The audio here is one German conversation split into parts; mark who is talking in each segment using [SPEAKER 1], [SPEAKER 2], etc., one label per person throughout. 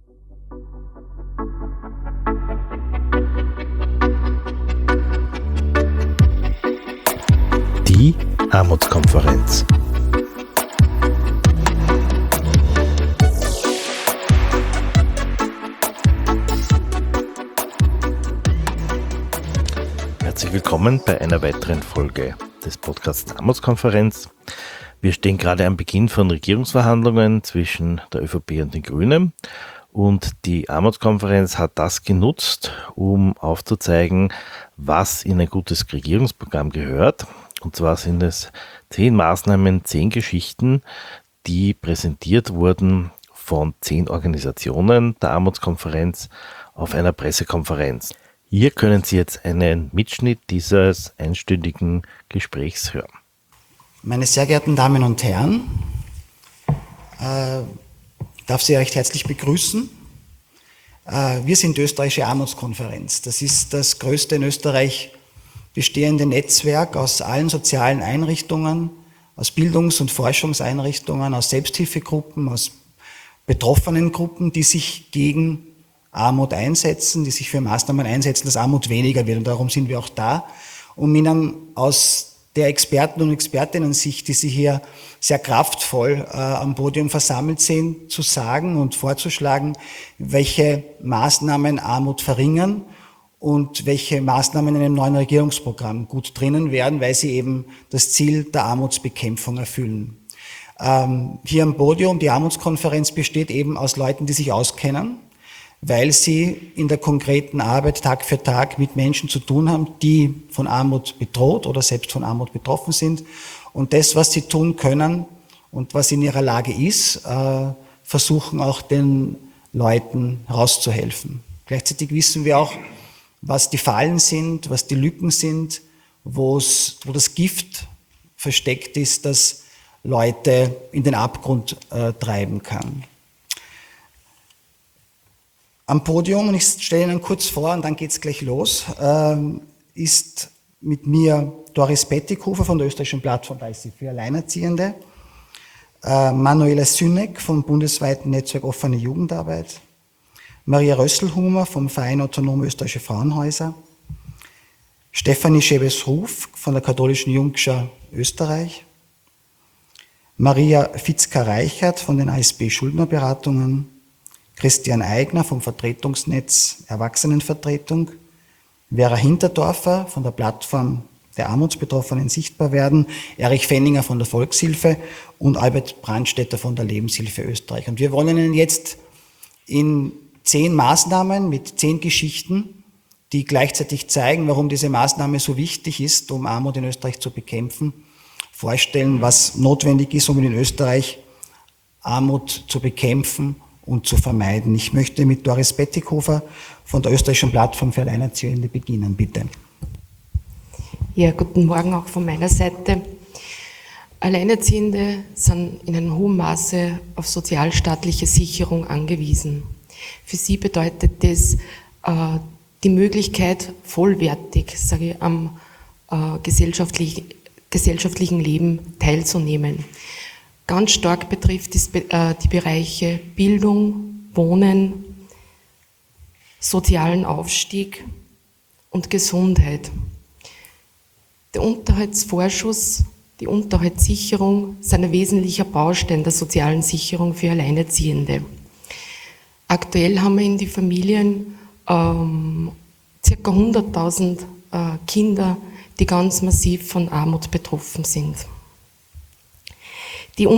[SPEAKER 1] Die Armutskonferenz. Herzlich willkommen bei einer weiteren Folge des Podcasts Armutskonferenz. Wir stehen gerade am Beginn von Regierungsverhandlungen zwischen der ÖVP und den Grünen und die Armutskonferenz hat das genutzt, um aufzuzeigen, was in ein gutes Regierungsprogramm gehört. Und zwar sind es 10 Maßnahmen, 10 Geschichten, die präsentiert wurden von 10 Organisationen der Armutskonferenz auf einer Pressekonferenz. Hier können Sie jetzt einen Mitschnitt dieses einstündigen Gesprächs hören.
[SPEAKER 2] Meine sehr geehrten Damen und Herren, ich darf Sie recht herzlich begrüßen. Wir sind die Österreichische Armutskonferenz. Das ist das größte in Österreich bestehende Netzwerk aus allen sozialen Einrichtungen, aus Bildungs- und Forschungseinrichtungen, aus Selbsthilfegruppen, aus betroffenen Gruppen, die sich gegen Armut einsetzen, die sich für Maßnahmen einsetzen, dass Armut weniger wird. Und darum sind wir auch da, um Ihnen aus der Experten- und Expertinnen-Sicht, die Sie hier sehr kraftvoll am Podium versammelt sind, zu sagen und vorzuschlagen, welche Maßnahmen Armut verringern und welche Maßnahmen in einem neuen Regierungsprogramm gut drinnen werden, weil sie eben das Ziel der Armutsbekämpfung erfüllen. Hier am Podium, die Armutskonferenz besteht eben aus Leuten, die sich auskennen, weil sie in der konkreten Arbeit Tag für Tag mit Menschen zu tun haben, die von Armut bedroht oder selbst von Armut betroffen sind. Und das, was sie tun können und was in ihrer Lage ist, versuchen auch den Leuten herauszuhelfen. Gleichzeitig wissen wir auch, was die Fallen sind, was die Lücken sind, wo das Gift versteckt ist, das Leute in den Abgrund treiben kann. Am Podium, und ich stelle Ihnen kurz vor und dann geht's gleich los, ist mit mir Doris Pettighofer von der österreichischen Plattform 30 für Alleinerziehende, Manuela Süneck vom bundesweiten Netzwerk Offene Jugendarbeit, Maria Rösselhumer vom Verein Autonome Österreichische Frauenhäuser, Stefanie Schebes-Ruf von der Katholischen Jungschar Österreich, Maria Fitzka-Reichert von den ASB Schuldnerberatungen, Christian Eigner vom Vertretungsnetz Erwachsenenvertretung, Vera Hinterdorfer von der Plattform der Armutsbetroffenen sichtbar werden, Erich Fenninger von der Volkshilfe und Albert Brandstätter von der Lebenshilfe Österreich. Und wir wollen Ihnen jetzt in 10 Maßnahmen mit 10 Geschichten, die gleichzeitig zeigen, warum diese Maßnahme so wichtig ist, um Armut in Österreich zu bekämpfen, vorstellen, was notwendig ist, um in Österreich Armut zu bekämpfen und zu vermeiden. Ich möchte mit Doris Pettighofer von der österreichischen Plattform für Alleinerziehende beginnen, bitte.
[SPEAKER 3] Ja, guten Morgen auch von meiner Seite. Alleinerziehende sind in einem hohen Maße auf sozialstaatliche Sicherung angewiesen. Für sie bedeutet das die Möglichkeit, vollwertig, sage ich, am gesellschaftlichen Leben teilzunehmen. Ganz stark betrifft es die Bereiche Bildung, Wohnen, sozialen Aufstieg und Gesundheit. Der Unterhaltsvorschuss, die Unterhaltssicherung sind ein wesentlicher Baustein der sozialen Sicherung für Alleinerziehende. Aktuell haben wir in die Familien ca. 100.000 Kinder, die ganz massiv von Armut betroffen sind. Die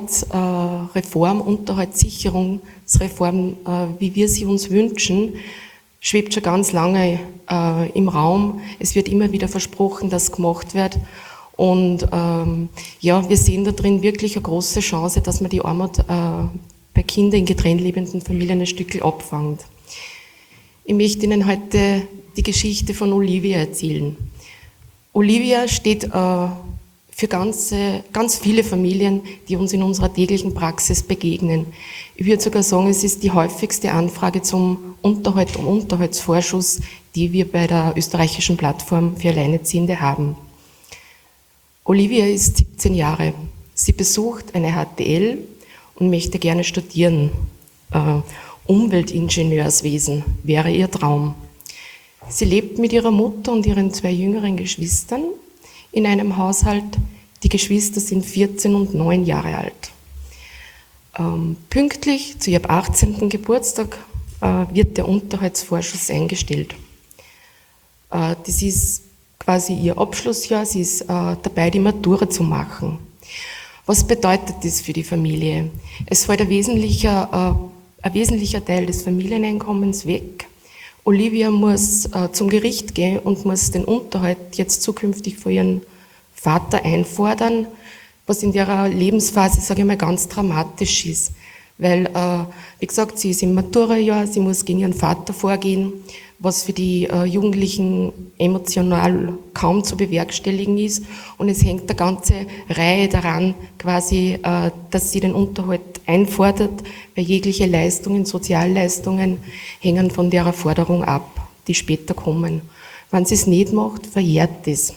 [SPEAKER 3] Unterhaltssicherungsreform, wie wir sie uns wünschen, schwebt schon ganz lange im Raum. Es wird immer wieder versprochen, dass gemacht wird. Und wir sehen da drin wirklich eine große Chance, dass man die Armut bei Kindern in getrennt lebenden Familien ein Stück abfängt. Ich möchte Ihnen heute die Geschichte von Olivia erzählen. Olivia steht für ganz viele Familien, die uns in unserer täglichen Praxis begegnen. Ich würde sogar sagen, es ist die häufigste Anfrage zum Unterhalt und Unterhaltsvorschuss, die wir bei der österreichischen Plattform für Alleinerziehende haben. Olivia ist 17 Jahre. Sie besucht eine HTL und möchte gerne studieren. Umweltingenieurswesen wäre ihr Traum. Sie lebt mit ihrer Mutter und ihren 2 jüngeren Geschwistern in einem Haushalt. Die Geschwister sind 14 und 9 Jahre alt. Pünktlich zu ihrem 18. Geburtstag wird der Unterhaltsvorschuss eingestellt. Das ist quasi ihr Abschlussjahr, sie ist dabei, die Matura zu machen. Was bedeutet das für die Familie? Es fällt ein wesentlicher Teil des Familieneinkommens weg. Olivia muss zum Gericht gehen und muss den Unterhalt jetzt zukünftig von ihrem Vater einfordern, was in ihrer Lebensphase, sage ich mal, ganz dramatisch ist. Weil, wie gesagt, sie ist im Maturajahr, sie muss gegen ihren Vater vorgehen, was für die Jugendlichen emotional kaum zu bewerkstelligen ist. Und es hängt eine ganze Reihe daran, quasi, dass sie den Unterhalt einfordert, weil jegliche Leistungen, Sozialleistungen hängen von der Forderung ab, die später kommen. Wenn sie es nicht macht, verjährt es.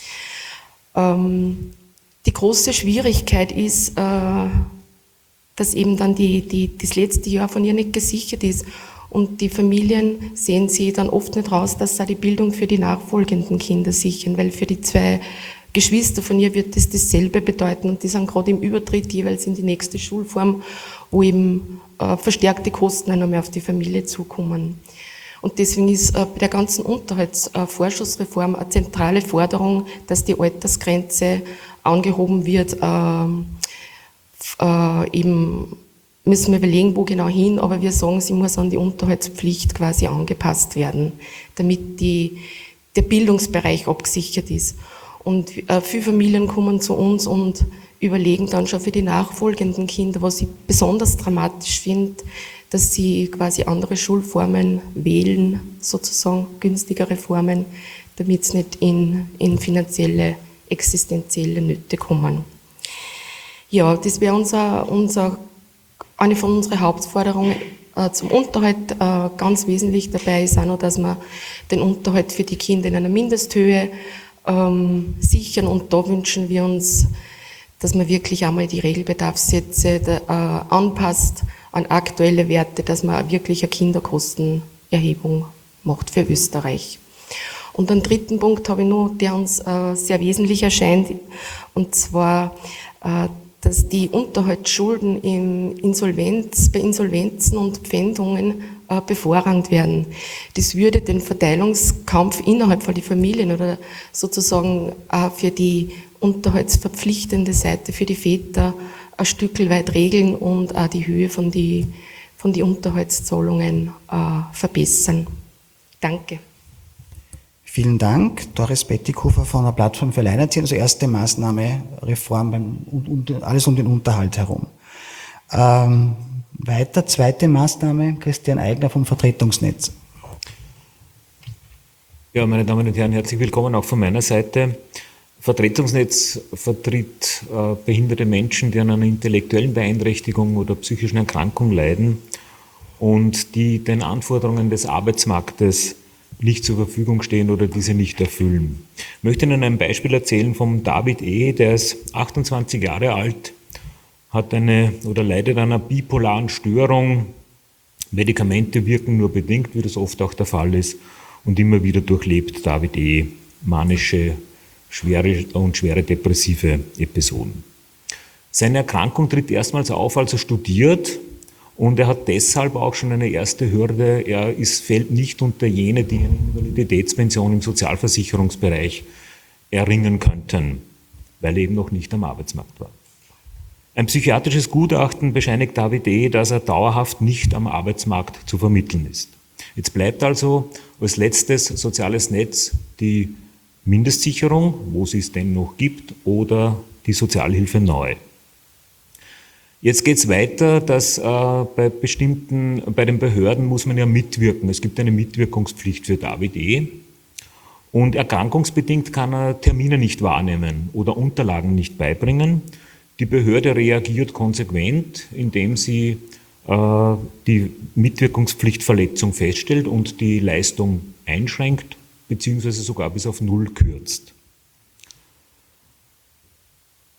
[SPEAKER 3] Die große Schwierigkeit ist, dass eben dann das letzte Jahr von ihr nicht gesichert ist. Und die Familien sehen sie dann oft nicht raus, dass sie die Bildung für die nachfolgenden Kinder sichern, weil für die 2 Geschwister von ihr wird das dasselbe bedeuten. Und die sind gerade im Übertritt jeweils in die nächste Schulform, wo eben verstärkte Kosten noch mehr auf die Familie zukommen. Und deswegen ist bei der ganzen Unterhaltsvorschussreform eine zentrale Forderung, dass die Altersgrenze angehoben wird. Eben müssen wir überlegen, wo genau hin, aber wir sagen, sie muss an die Unterhaltspflicht quasi angepasst werden, damit der Bildungsbereich abgesichert ist. Und viele Familien kommen zu uns und überlegen dann schon für die nachfolgenden Kinder, was ich besonders dramatisch finde, dass sie quasi andere Schulformen wählen, sozusagen günstigere Formen, damit sie nicht in finanzielle, existenzielle Nöte kommen. Ja, das wäre eine von unseren Hauptforderungen zum Unterhalt. Ganz wesentlich dabei ist auch noch, dass wir den Unterhalt für die Kinder in einer Mindesthöhe sichern. Und da wünschen wir uns, dass man wirklich einmal die Regelbedarfssätze anpasst an aktuelle Werte, dass man wirklich eine Kinderkostenerhebung macht für Österreich. Und einen 3. Punkt habe ich noch, der uns sehr wesentlich erscheint, und zwar, dass die Unterhaltsschulden bei Insolvenzen und Pfändungen bevorrangt werden. Das würde den Verteilungskampf innerhalb von den Familien oder sozusagen auch für die unterhaltsverpflichtende Seite für die Väter ein Stück weit regeln und auch die Höhe von die Unterhaltszahlungen verbessern. Danke.
[SPEAKER 2] Vielen Dank. Doris Bettighofer von der Plattform für Alleinerziehende, also erste Maßnahme, Reform, alles um den Unterhalt herum. Weiter, zweite Maßnahme, Christian Eigner vom Vertretungsnetz.
[SPEAKER 4] Ja, meine Damen und Herren, herzlich willkommen auch von meiner Seite. Vertretungsnetz vertritt behinderte Menschen, die an einer intellektuellen Beeinträchtigung oder psychischen Erkrankung leiden und die den Anforderungen des Arbeitsmarktes nicht zur Verfügung stehen oder diese nicht erfüllen. Ich möchte Ihnen ein Beispiel erzählen vom David E., der ist 28 Jahre alt, hat leidet an einer bipolaren Störung. Medikamente wirken nur bedingt, wie das oft auch der Fall ist, und immer wieder durchlebt David E. manische, schwere depressive Episoden. Seine Erkrankung tritt erstmals auf, als er studiert, und er hat deshalb auch schon eine erste Hürde. Er fällt nicht unter jene, die eine Invaliditätspension im Sozialversicherungsbereich erringen könnten, weil er eben noch nicht am Arbeitsmarkt war. Ein psychiatrisches Gutachten bescheinigt David E., dass er dauerhaft nicht am Arbeitsmarkt zu vermitteln ist. Jetzt bleibt also als letztes soziales Netz die Mindestsicherung, wo sie es denn noch gibt, oder die Sozialhilfe neu. Jetzt geht es weiter, dass bei den Behörden muss man ja mitwirken. Es gibt eine Mitwirkungspflicht für David E. Und erkrankungsbedingt kann er Termine nicht wahrnehmen oder Unterlagen nicht beibringen. Die Behörde reagiert konsequent, indem sie die Mitwirkungspflichtverletzung feststellt und die Leistung einschränkt, beziehungsweise sogar bis auf 0 kürzt.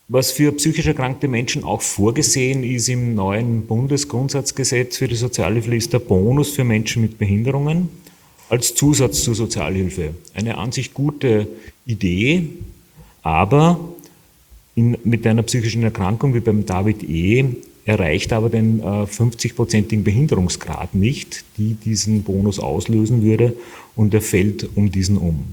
[SPEAKER 4] Was für psychisch erkrankte Menschen auch vorgesehen ist im neuen Bundesgrundsatzgesetz für die Sozialhilfe, ist der Bonus für Menschen mit Behinderungen als Zusatz zur Sozialhilfe. Eine an sich gute Idee, aber mit einer psychischen Erkrankung wie beim David E. erreicht aber den 50-prozentigen Behinderungsgrad nicht, die diesen Bonus auslösen würde, und er fällt um diesen um.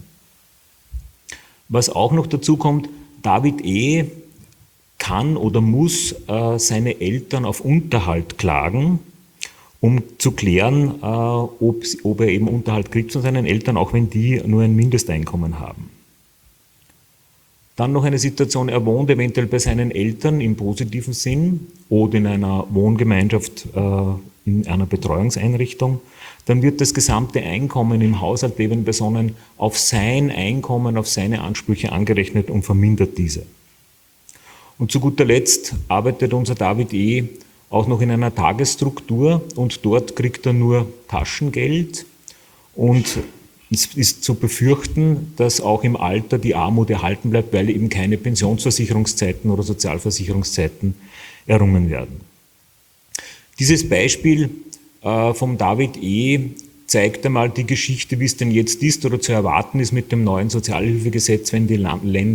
[SPEAKER 4] Was auch noch dazu kommt, David E. kann oder muss seine Eltern auf Unterhalt klagen, um zu klären, ob er eben Unterhalt kriegt von seinen Eltern, auch wenn die nur ein Mindesteinkommen haben. Dann noch eine Situation, er wohnt eventuell bei seinen Eltern im positiven Sinn oder in einer Wohngemeinschaft, in einer Betreuungseinrichtung. Dann wird das gesamte Einkommen im Haushalt lebender Personen auf sein Einkommen, auf seine Ansprüche angerechnet und vermindert diese. Und zu guter Letzt arbeitet unser David E. auch noch in einer Tagesstruktur und dort kriegt er nur Taschengeld, und es ist zu befürchten, dass auch im Alter die Armut erhalten bleibt, weil eben keine Pensionsversicherungszeiten oder Sozialversicherungszeiten errungen werden. Dieses Beispiel vom David E. zeigt einmal die Geschichte, wie es denn jetzt ist oder zu erwarten ist mit dem neuen Sozialhilfegesetz, wenn die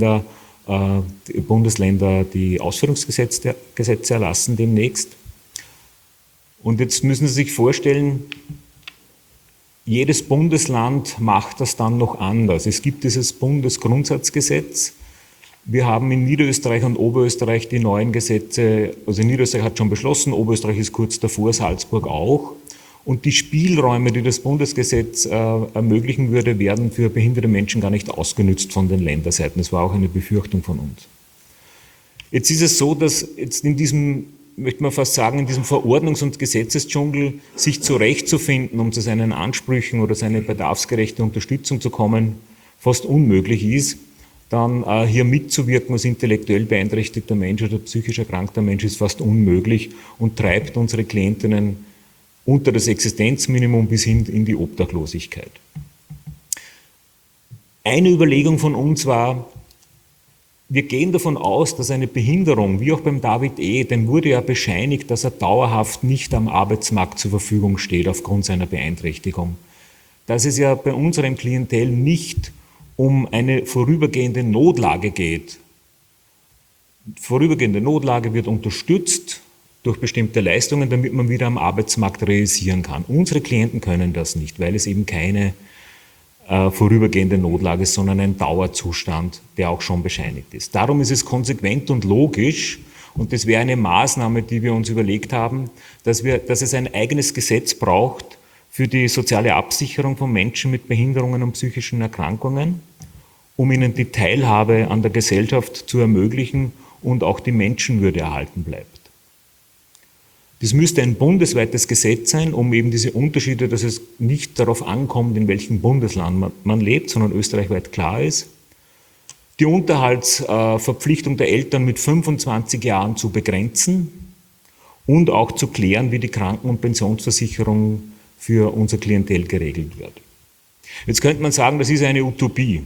[SPEAKER 4] Bundesländer die Ausführungsgesetze erlassen demnächst. Und jetzt müssen Sie sich vorstellen, jedes Bundesland macht das dann noch anders. Es gibt dieses Bundesgrundsatzgesetz. Wir haben in Niederösterreich und Oberösterreich die neuen Gesetze, also Niederösterreich hat schon beschlossen, Oberösterreich ist kurz davor, Salzburg auch. Und die Spielräume, die das Bundesgesetz ermöglichen würde, werden für behinderte Menschen gar nicht ausgenützt von den Länderseiten. Das war auch eine Befürchtung von uns. Jetzt ist es so, dass jetzt in diesem, möchte man fast sagen, in diesem Verordnungs- und Gesetzesdschungel sich zurechtzufinden, um zu seinen Ansprüchen oder seine bedarfsgerechte Unterstützung zu kommen, fast unmöglich ist. Dann hier mitzuwirken als intellektuell beeinträchtigter Mensch oder psychisch erkrankter Mensch ist fast unmöglich und treibt unsere Klientinnen unter das Existenzminimum bis hin in die Obdachlosigkeit. Eine Überlegung von uns war, wir gehen davon aus, dass eine Behinderung, wie auch beim David E., dem wurde ja bescheinigt, dass er dauerhaft nicht am Arbeitsmarkt zur Verfügung steht aufgrund seiner Beeinträchtigung. Dass es ja bei unserem Klientel nicht um eine vorübergehende Notlage geht. Vorübergehende Notlage wird unterstützt durch bestimmte Leistungen, damit man wieder am Arbeitsmarkt realisieren kann. Unsere Klienten können das nicht, weil es eben keine vorübergehende Notlage ist, sondern ein Dauerzustand, der auch schon bescheinigt ist. Darum ist es konsequent und logisch, und das wäre eine Maßnahme, die wir uns überlegt haben, dass es ein eigenes Gesetz braucht für die soziale Absicherung von Menschen mit Behinderungen und psychischen Erkrankungen, um ihnen die Teilhabe an der Gesellschaft zu ermöglichen und auch die Menschenwürde erhalten bleibt. Das müsste ein bundesweites Gesetz sein, um eben diese Unterschiede, dass es nicht darauf ankommt, in welchem Bundesland man lebt, sondern österreichweit klar ist. Die Unterhaltsverpflichtung der Eltern mit 25 Jahren zu begrenzen und auch zu klären, wie die Kranken- und Pensionsversicherung für unser Klientel geregelt wird. Jetzt könnte man sagen, das ist eine Utopie.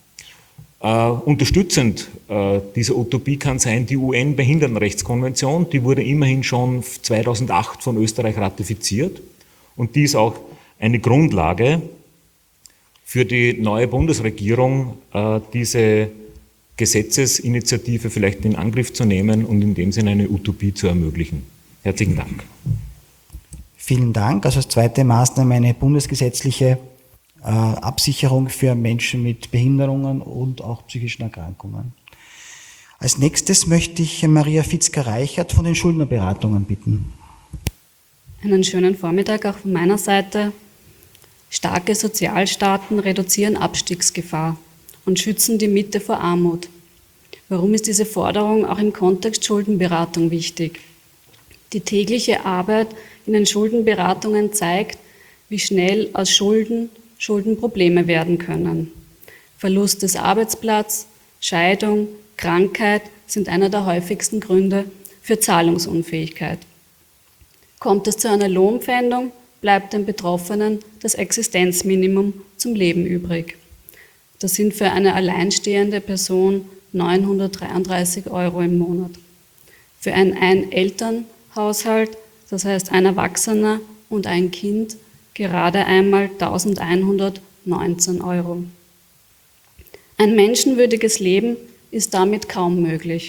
[SPEAKER 4] Unterstützend dieser Utopie kann sein die UN-Behindertenrechtskonvention, die wurde immerhin schon 2008 von Österreich ratifiziert, und die ist auch eine Grundlage für die neue Bundesregierung, diese Gesetzesinitiative vielleicht in Angriff zu nehmen und in dem Sinne eine Utopie zu ermöglichen. Herzlichen Dank.
[SPEAKER 2] Vielen Dank. Also als zweite Maßnahme eine bundesgesetzliche Absicherung für Menschen mit Behinderungen und auch psychischen Erkrankungen. Als nächstes möchte ich Maria Fitzger-Reichert von den Schuldnerberatungen bitten.
[SPEAKER 5] Einen schönen Vormittag auch von meiner Seite. Starke Sozialstaaten reduzieren Abstiegsgefahr und schützen die Mitte vor Armut. Warum ist diese Forderung auch im Kontext Schuldenberatung wichtig? Die tägliche Arbeit in den Schuldenberatungen zeigt, wie schnell aus Schulden Probleme werden können. Verlust des Arbeitsplatzes, Scheidung, Krankheit sind einer der häufigsten Gründe für Zahlungsunfähigkeit. Kommt es zu einer Lohnpfändung, bleibt dem Betroffenen das Existenzminimum zum Leben übrig. Das sind für eine alleinstehende Person 933 Euro im Monat. Für einen Ein-Eltern-Haushalt, das heißt ein Erwachsener und ein Kind, gerade einmal 1119 Euro. Ein menschenwürdiges Leben ist damit kaum möglich.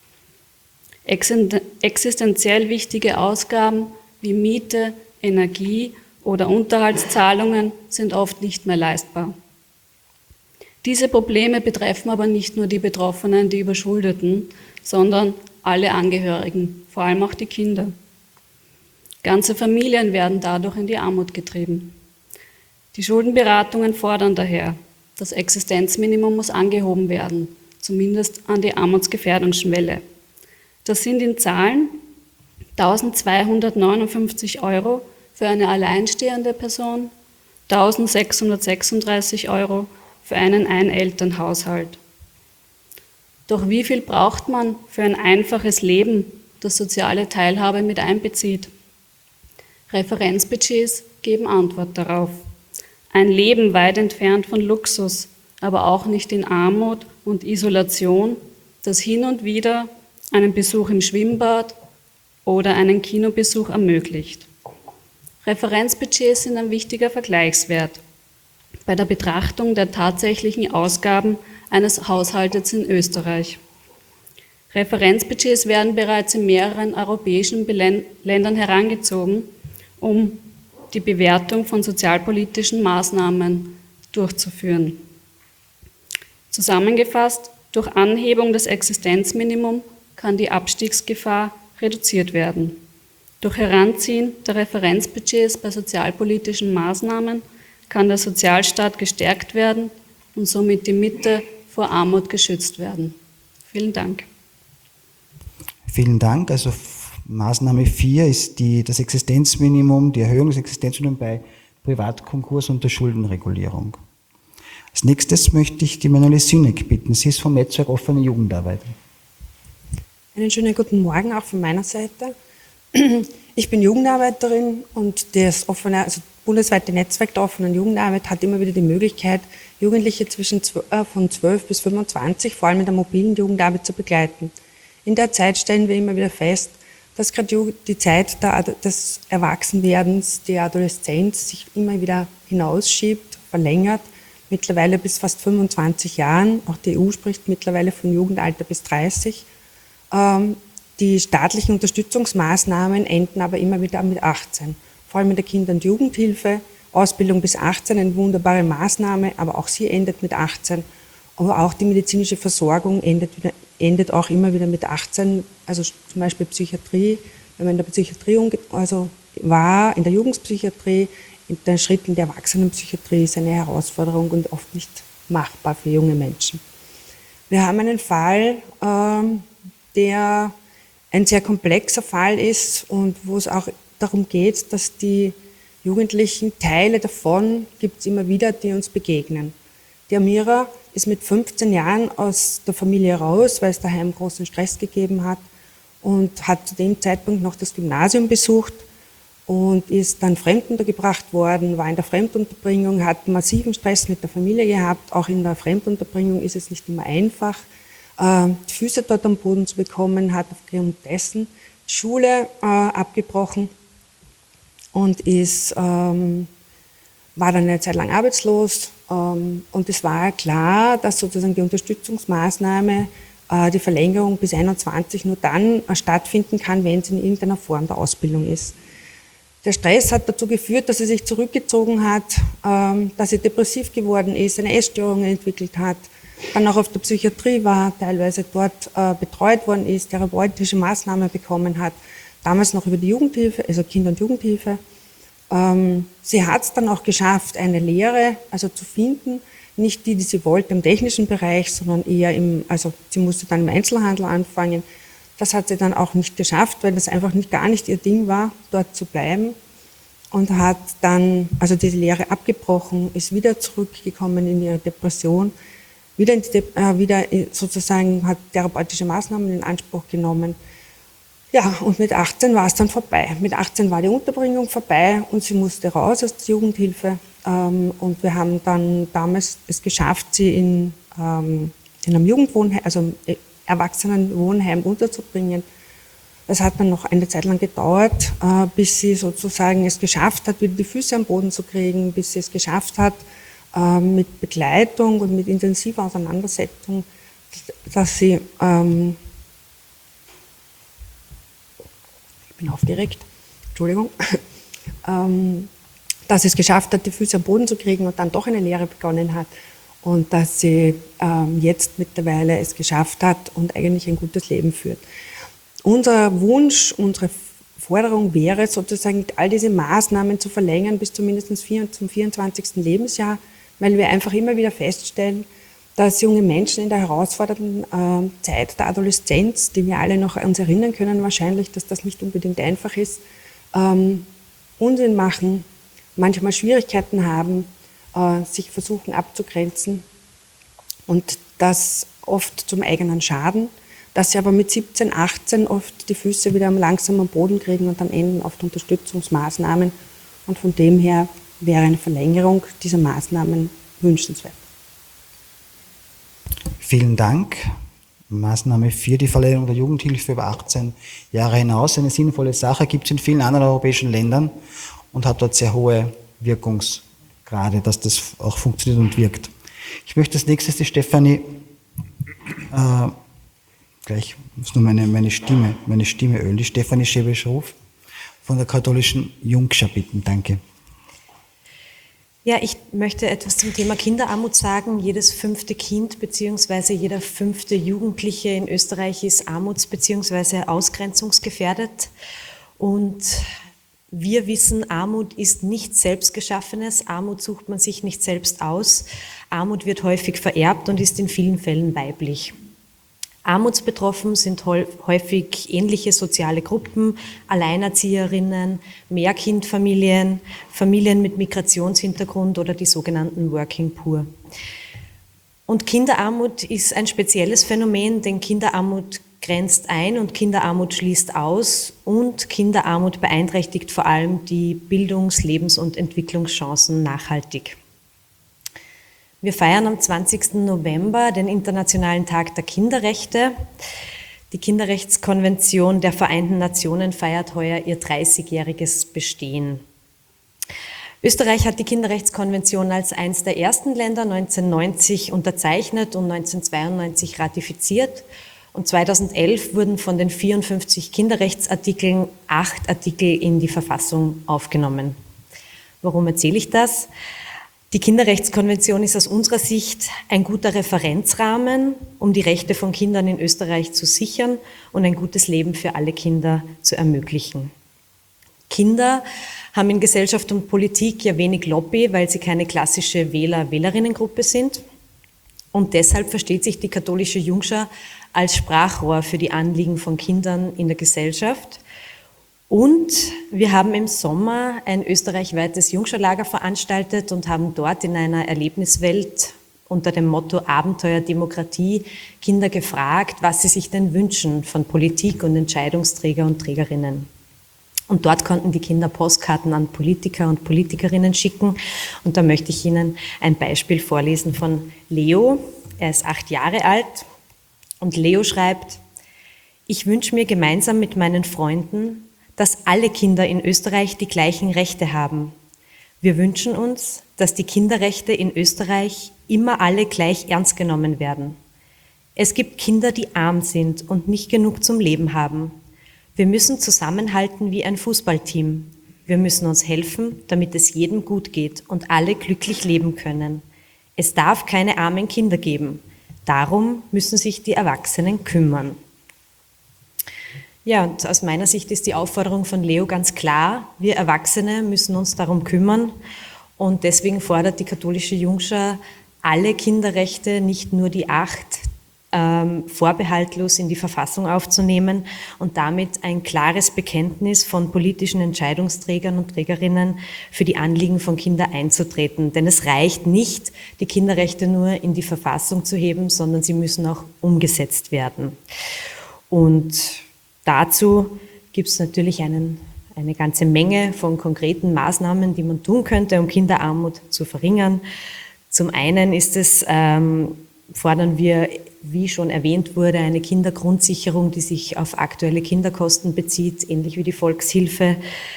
[SPEAKER 5] Existenziell wichtige Ausgaben wie Miete, Energie oder Unterhaltszahlungen sind oft nicht mehr leistbar. Diese Probleme betreffen aber nicht nur die Betroffenen, die Überschuldeten, sondern alle Angehörigen, vor allem auch die Kinder. Ganze Familien werden dadurch in die Armut getrieben. Die Schuldenberatungen fordern daher, das Existenzminimum muss angehoben werden, zumindest an die Armutsgefährdungsschwelle. Das sind in Zahlen 1.259 Euro für eine alleinstehende Person, 1.636 Euro für einen Ein-Eltern-Haushalt. Doch wie viel braucht man für ein einfaches Leben, das soziale Teilhabe mit einbezieht? Referenzbudgets geben Antwort darauf. Ein Leben weit entfernt von Luxus, aber auch nicht in Armut und Isolation, das hin und wieder einen Besuch im Schwimmbad oder einen Kinobesuch ermöglicht. Referenzbudgets sind ein wichtiger Vergleichswert bei der Betrachtung der tatsächlichen Ausgaben eines Haushaltes in Österreich. Referenzbudgets werden bereits in mehreren europäischen Ländern herangezogen, um die Bewertung von sozialpolitischen Maßnahmen durchzuführen. Zusammengefasst, durch Anhebung des Existenzminimums kann die Abstiegsgefahr reduziert werden. Durch Heranziehen der Referenzbudgets bei sozialpolitischen Maßnahmen kann der Sozialstaat gestärkt werden und somit die Mitte vor Armut geschützt werden. Vielen Dank.
[SPEAKER 2] Vielen Dank. Also Maßnahme 4 ist das Existenzminimum, die Erhöhung des Existenzminimums bei Privatkonkurs und der Schuldenregulierung. Als nächstes möchte ich die Manuela Süneck bitten. Sie ist vom Netzwerk Offene Jugendarbeit.
[SPEAKER 6] Einen schönen guten Morgen auch von meiner Seite. Ich bin Jugendarbeiterin und das bundesweite Netzwerk der offenen Jugendarbeit hat immer wieder die Möglichkeit, Jugendliche von 12 bis 25, vor allem in der mobilen Jugendarbeit, zu begleiten. In der Zeit stellen wir immer wieder fest, dass gerade die Zeit des Erwachsenwerdens, der Adoleszenz sich immer wieder hinausschiebt, verlängert, mittlerweile bis fast 25 Jahren. Auch die EU spricht mittlerweile von Jugendalter bis 30. Die staatlichen Unterstützungsmaßnahmen enden aber immer wieder mit 18. Vor allem in der Kinder- und Jugendhilfe, Ausbildung bis 18, eine wunderbare Maßnahme, aber auch sie endet mit 18. Aber auch die medizinische Versorgung endet auch immer wieder mit 18. Also zum Beispiel Psychiatrie, wenn man in der Psychiatrie war, in der Jugendpsychiatrie, der Schritt in die Erwachsenenpsychiatrie ist eine Herausforderung und oft nicht machbar für junge Menschen. Wir haben einen Fall, der ein sehr komplexer Fall ist und wo es auch darum geht, dass die Jugendlichen, Teile davon gibt es immer wieder, die uns begegnen. Die Amira ist mit 15 Jahren aus der Familie raus, weil es daheim großen Stress gegeben hat und hat zu dem Zeitpunkt noch das Gymnasium besucht und ist dann fremduntergebracht worden, war in der Fremdunterbringung, hat massiven Stress mit der Familie gehabt. Auch in der Fremdunterbringung ist es nicht immer einfach, die Füße dort am Boden zu bekommen, hat aufgrund dessen die Schule abgebrochen und war dann eine Zeit lang arbeitslos. Und es war klar, dass sozusagen die Unterstützungsmaßnahme, die Verlängerung bis 21 nur dann stattfinden kann, wenn sie in irgendeiner Form der Ausbildung ist. Der Stress hat dazu geführt, dass sie sich zurückgezogen hat, dass sie depressiv geworden ist, eine Essstörung entwickelt hat, dann auch auf der Psychiatrie war, teilweise dort betreut worden ist, therapeutische Maßnahmen bekommen hat, damals noch über die Jugendhilfe, also Kinder- und Jugendhilfe. Sie hat es dann auch geschafft, eine Lehre zu finden, nicht die sie wollte im technischen Bereich, sondern eher sie musste dann im Einzelhandel anfangen. Das hat sie dann auch nicht geschafft, weil das einfach gar nicht ihr Ding war, dort zu bleiben. Und hat dann diese Lehre abgebrochen, ist wieder zurückgekommen in ihre Depression, hat therapeutische Maßnahmen in Anspruch genommen. Ja, und mit 18 war es dann vorbei. Mit 18 war die Unterbringung vorbei und sie musste raus aus der Jugendhilfe. Und wir haben dann damals es geschafft, sie in in einem Jugendwohnheim, also im Erwachsenenwohnheim unterzubringen. Es hat dann noch eine Zeit lang gedauert, bis sie sozusagen es geschafft hat, wieder die Füße am Boden zu kriegen, bis sie es geschafft hat, mit Begleitung und mit intensiver Auseinandersetzung, dass sie, ich bin aufgeregt, Entschuldigung, dass sie es geschafft hat, die Füße am Boden zu kriegen und dann doch eine Lehre begonnen hat und dass sie jetzt mittlerweile es geschafft hat und eigentlich ein gutes Leben führt. Unser Wunsch, unsere Forderung wäre sozusagen, all diese Maßnahmen zu verlängern bis zumindest zum 24. Lebensjahr, weil wir einfach immer wieder feststellen, dass junge Menschen in der herausfordernden Zeit der Adoleszenz, die wir alle noch uns erinnern können wahrscheinlich, dass das nicht unbedingt einfach ist, Unsinn machen, manchmal Schwierigkeiten haben, sich versuchen abzugrenzen und das oft zum eigenen Schaden, dass sie aber mit 17, 18 oft die Füße wieder langsam am Boden kriegen und dann enden oft Unterstützungsmaßnahmen. Und von dem her wäre eine Verlängerung dieser Maßnahmen wünschenswert.
[SPEAKER 2] Vielen Dank. Maßnahme 4, die Verlängerung der Jugendhilfe über 18 Jahre hinaus. Eine sinnvolle Sache, gibt es in vielen anderen europäischen Ländern und hat dort sehr hohe Wirkungsgrade, dass das auch funktioniert und wirkt. Ich möchte als nächstes die Stefanie gleich muss nur meine Stimme ölen. Die Stefanie Schebesch-Ruf von der katholischen Jungschar bitten. Danke.
[SPEAKER 7] Ja, ich möchte etwas zum Thema Kinderarmut sagen. Jedes 5. Kind bzw. jeder 5. Jugendliche in Österreich ist armuts- bzw. ausgrenzungsgefährdet. Und wir wissen, Armut ist nichts Selbstgeschaffenes. Armut sucht man sich nicht selbst aus. Armut wird häufig vererbt und ist in vielen Fällen weiblich. Armutsbetroffen sind häufig ähnliche soziale Gruppen, Alleinerzieherinnen, Mehrkindfamilien, Familien mit Migrationshintergrund oder die sogenannten Working Poor. Und Kinderarmut ist ein spezielles Phänomen, denn Kinderarmut grenzt ein und Kinderarmut schließt aus und Kinderarmut beeinträchtigt vor allem die Bildungs-, Lebens- und Entwicklungschancen nachhaltig. Wir feiern am 20. November den Internationalen Tag der Kinderrechte. Die Kinderrechtskonvention der Vereinten Nationen feiert heuer ihr 30-jähriges Bestehen. Österreich hat die Kinderrechtskonvention als eines der ersten Länder 1990 unterzeichnet und 1992 ratifiziert. Und 2011 wurden von den 54 Kinderrechtsartikeln 8 Artikel in die Verfassung aufgenommen. Warum erzähle ich das? Die Kinderrechtskonvention ist aus unserer Sicht ein guter Referenzrahmen, um die Rechte von Kindern in Österreich zu sichern und ein gutes Leben für alle Kinder zu ermöglichen. Kinder haben in Gesellschaft und Politik ja wenig Lobby, weil sie keine klassische Wähler-Wählerinnengruppe sind. Und deshalb versteht sich die katholische Jungschar als Sprachrohr für die Anliegen von Kindern in der Gesellschaft. Und wir haben im Sommer ein österreichweites Jungscharlager veranstaltet und haben dort in einer Erlebniswelt unter dem Motto Abenteuer Demokratie Kinder gefragt, was sie sich denn wünschen von Politik und Entscheidungsträger und Trägerinnen. Und dort konnten die Kinder Postkarten an Politiker und Politikerinnen schicken. Und da möchte ich Ihnen ein Beispiel vorlesen von Leo. Er ist 8 Jahre alt und Leo schreibt: Ich wünsche mir gemeinsam mit meinen Freunden, dass alle Kinder in Österreich die gleichen Rechte haben. Wir wünschen uns, dass die Kinderrechte in Österreich immer alle gleich ernst genommen werden. Es gibt Kinder, die arm sind und nicht genug zum Leben haben. Wir müssen zusammenhalten wie ein Fußballteam. Wir müssen uns helfen, damit es jedem gut geht und alle glücklich leben können. Es darf keine armen Kinder geben. Darum müssen sich die Erwachsenen kümmern. Ja, und aus meiner Sicht ist die Aufforderung von Leo ganz klar. Wir Erwachsene müssen uns darum kümmern. Und deswegen fordert die katholische Jungschar alle Kinderrechte, nicht nur die 8, vorbehaltlos in die Verfassung aufzunehmen und damit ein klares Bekenntnis von politischen Entscheidungsträgern und Trägerinnen für die Anliegen von Kindern einzutreten. Denn es reicht nicht, die Kinderrechte nur in die Verfassung zu heben, sondern sie müssen auch umgesetzt werden. Und dazu gibt es natürlich eine ganze Menge von konkreten Maßnahmen, die man tun könnte, um Kinderarmut zu verringern. Zum einen fordern wir wie schon erwähnt wurde, eine Kindergrundsicherung, die sich auf aktuelle Kinderkosten bezieht, ähnlich wie die Volkshilfe.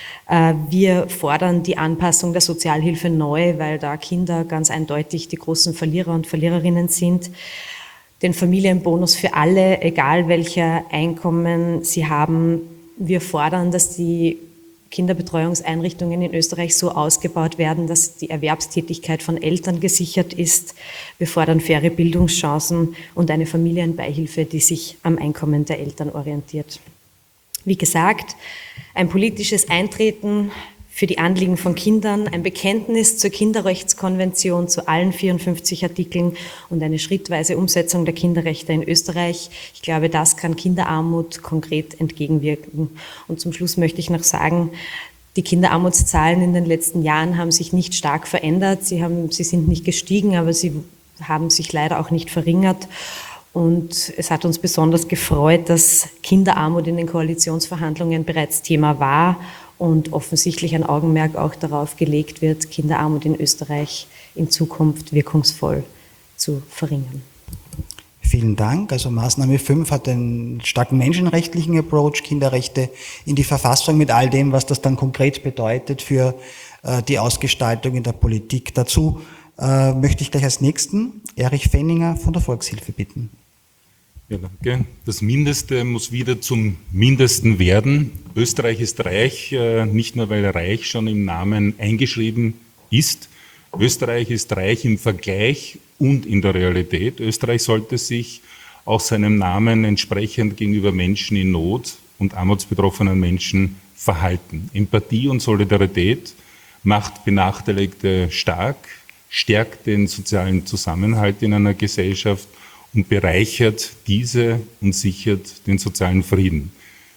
[SPEAKER 7] Wir fordern die Anpassung der Sozialhilfe neu, weil da Kinder ganz eindeutig die großen Verlierer und Verliererinnen sind. Den Familienbonus für alle, egal welcher Einkommen sie haben. Wir fordern, dass die Kinderbetreuungseinrichtungen in Österreich so ausgebaut werden, dass die Erwerbstätigkeit von Eltern gesichert ist. Wir fordern faire Bildungschancen und eine Familienbeihilfe, die sich am Einkommen der Eltern orientiert. Wie gesagt, ein politisches Eintreten für die Anliegen von Kindern, ein Bekenntnis zur Kinderrechtskonvention, zu allen 54 Artikeln und eine schrittweise Umsetzung der Kinderrechte in Österreich. Ich glaube, das kann Kinderarmut konkret entgegenwirken. Und zum Schluss möchte ich noch sagen, die Kinderarmutszahlen in den letzten Jahren haben sich nicht stark verändert. Sie sind nicht gestiegen, aber sie haben sich leider auch nicht verringert. Und es hat uns besonders gefreut, dass Kinderarmut in den Koalitionsverhandlungen bereits Thema war und offensichtlich ein Augenmerk auch darauf gelegt wird, Kinderarmut in Österreich in Zukunft wirkungsvoll zu verringern.
[SPEAKER 2] Vielen Dank. Also Maßnahme 5 hat einen starken menschenrechtlichen Approach, Kinderrechte in die Verfassung mit all dem, was das dann konkret bedeutet für die Ausgestaltung in der Politik. Dazu möchte ich gleich als Nächsten Erich Fenninger von der Volkshilfe bitten.
[SPEAKER 8] Ja, danke. Das Mindeste muss wieder zum Mindesten werden. Österreich ist reich, nicht nur weil reich schon im Namen eingeschrieben ist. Österreich ist reich im Vergleich und in der Realität. Österreich sollte sich auch seinem Namen entsprechend gegenüber Menschen in Not und armutsbetroffenen Menschen verhalten. Empathie und Solidarität macht Benachteiligte stark, stärkt den sozialen Zusammenhalt in einer Gesellschaft und bereichert diese und sichert den sozialen Frieden.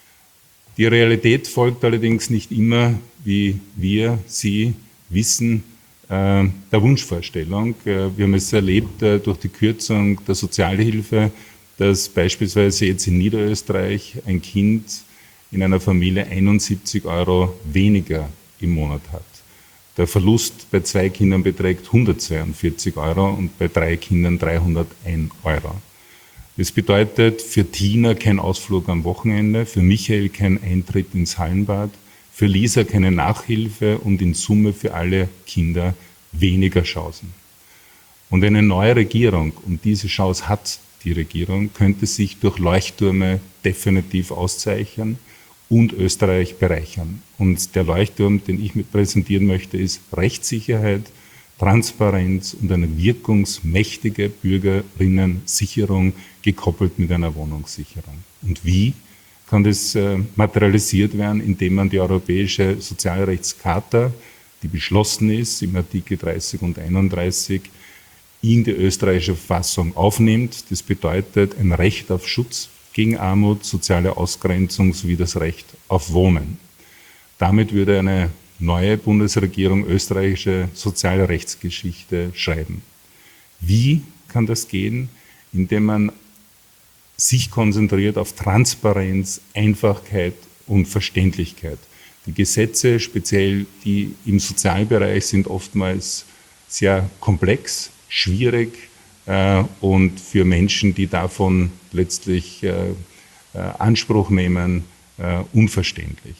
[SPEAKER 8] Die Realität folgt allerdings nicht immer, wie wir sie wissen, der Wunschvorstellung. Wir haben es erlebt durch die Kürzung der Sozialhilfe, dass beispielsweise jetzt in Niederösterreich ein Kind in einer Familie 71 € weniger im Monat hat. Der Verlust bei 2 Kindern beträgt 142 € und bei 3 Kindern 301 €. Das bedeutet für Tina kein Ausflug am Wochenende, für Michael kein Eintritt ins Hallenbad, für Lisa keine Nachhilfe und in Summe für alle Kinder weniger Chancen. Und eine neue Regierung, und diese Chance hat die Regierung, könnte sich durch Leuchttürme definitiv auszeichnen und Österreich bereichern. Und der Leuchtturm, den ich mit präsentieren möchte, ist Rechtssicherheit, Transparenz und eine wirkungsmächtige Bürgerinnen-Sicherung gekoppelt mit einer Wohnungssicherung. Und wie kann das materialisiert werden, indem man die Europäische Sozialrechtscharta, die beschlossen ist im Artikel 30 und 31, in die österreichische Verfassung aufnimmt. Das bedeutet ein Recht auf Schutz gegen Armut, soziale Ausgrenzung sowie das Recht auf Wohnen. Damit würde eine neue Bundesregierung österreichische Sozialrechtsgeschichte schreiben. Wie kann das gehen? Indem man sich konzentriert auf Transparenz, Einfachheit und Verständlichkeit. Die Gesetze, speziell die im Sozialbereich, sind oftmals sehr komplex, schwierig und für Menschen, die davon letztlich Anspruch nehmen, unverständlich.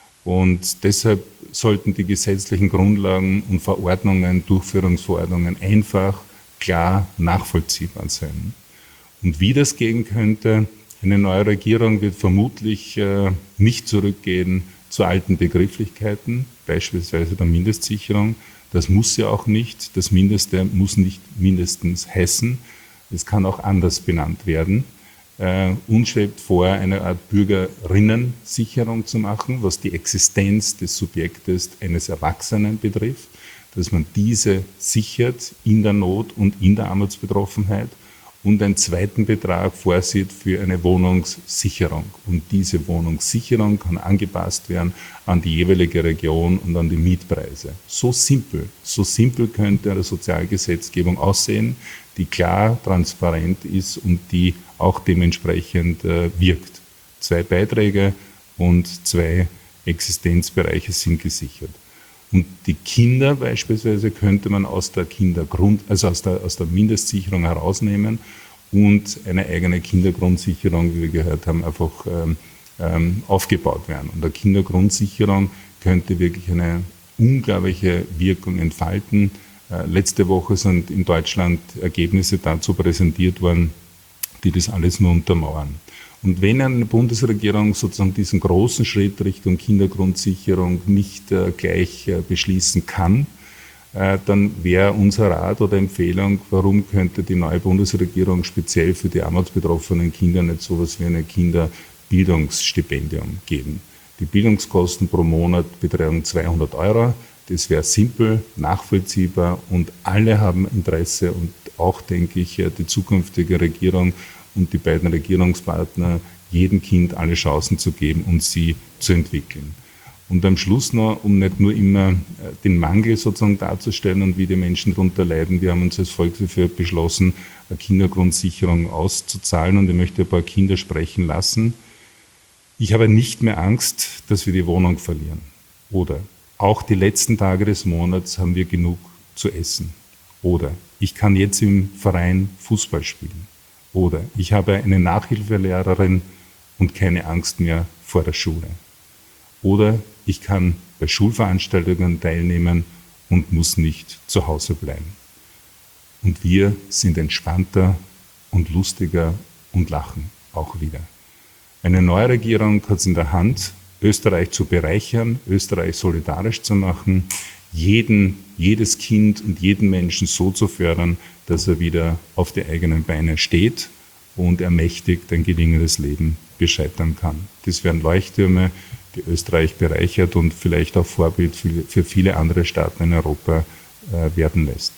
[SPEAKER 8] Und deshalb sollten die gesetzlichen Grundlagen und Verordnungen, Durchführungsverordnungen einfach, klar, nachvollziehbar sein. Und wie das gehen könnte, eine neue Regierung wird vermutlich nicht zurückgehen zu alten Begrifflichkeiten, beispielsweise der Mindestsicherung. Das muss sie auch nicht. Das Mindeste muss nicht mindestens heißen. Es kann auch anders benannt werden. Uns schwebt vor, eine Art Bürgerinnensicherung zu machen, was die Existenz des Subjektes eines Erwachsenen betrifft, dass man diese sichert in der Not und in der Armutsbetroffenheit und einen zweiten Betrag vorsieht für eine Wohnungssicherung. Und diese Wohnungssicherung kann angepasst werden an die jeweilige Region und an die Mietpreise. So simpel könnte eine Sozialgesetzgebung aussehen, die klar, transparent ist und die auch dementsprechend wirkt. 2 Beiträge und 2 Existenzbereiche sind gesichert. Und die Kinder beispielsweise könnte man aus der aus der Mindestsicherung herausnehmen und eine eigene Kindergrundsicherung, wie wir gehört haben, einfach aufgebaut werden. Und eine Kindergrundsicherung könnte wirklich eine unglaubliche Wirkung entfalten. Letzte Woche sind in Deutschland Ergebnisse dazu präsentiert worden, die das alles nur untermauern. Und wenn eine Bundesregierung sozusagen diesen großen Schritt Richtung Kindergrundsicherung nicht gleich beschließen kann, dann wäre unser Rat oder Empfehlung, warum könnte die neue Bundesregierung speziell für die armutsbetroffenen Kinder nicht sowas wie ein Kinderbildungsstipendium geben. Die Bildungskosten pro Monat betragen 200 €. Das wäre simpel, nachvollziehbar und alle haben Interesse und auch, denke ich, die zukünftige Regierung und die beiden Regierungspartner, jedem Kind alle Chancen zu geben und sie zu entwickeln. Und am Schluss noch, um nicht nur immer den Mangel sozusagen darzustellen und wie die Menschen darunter leiden, wir haben uns als Volkshof beschlossen, eine Kindergrundsicherung auszuzahlen und ich möchte ein paar Kinder sprechen lassen. Ich habe nicht mehr Angst, dass wir die Wohnung verlieren. Oder auch die letzten Tage des Monats haben wir genug zu essen. Oder ich kann jetzt im Verein Fußball spielen. Oder ich habe eine Nachhilfelehrerin und keine Angst mehr vor der Schule. Oder ich kann bei Schulveranstaltungen teilnehmen und muss nicht zu Hause bleiben. Und wir sind entspannter und lustiger und lachen auch wieder. Eine neue Regierung hat es in der Hand, Österreich zu bereichern, Österreich solidarisch zu machen, jedes Kind und jeden Menschen so zu fördern, dass er wieder auf die eigenen Beine steht und ermächtigt ein gelingendes Leben beschreiten kann. Das wären Leuchttürme, die Österreich bereichert und vielleicht auch Vorbild für viele andere Staaten in Europa werden lässt.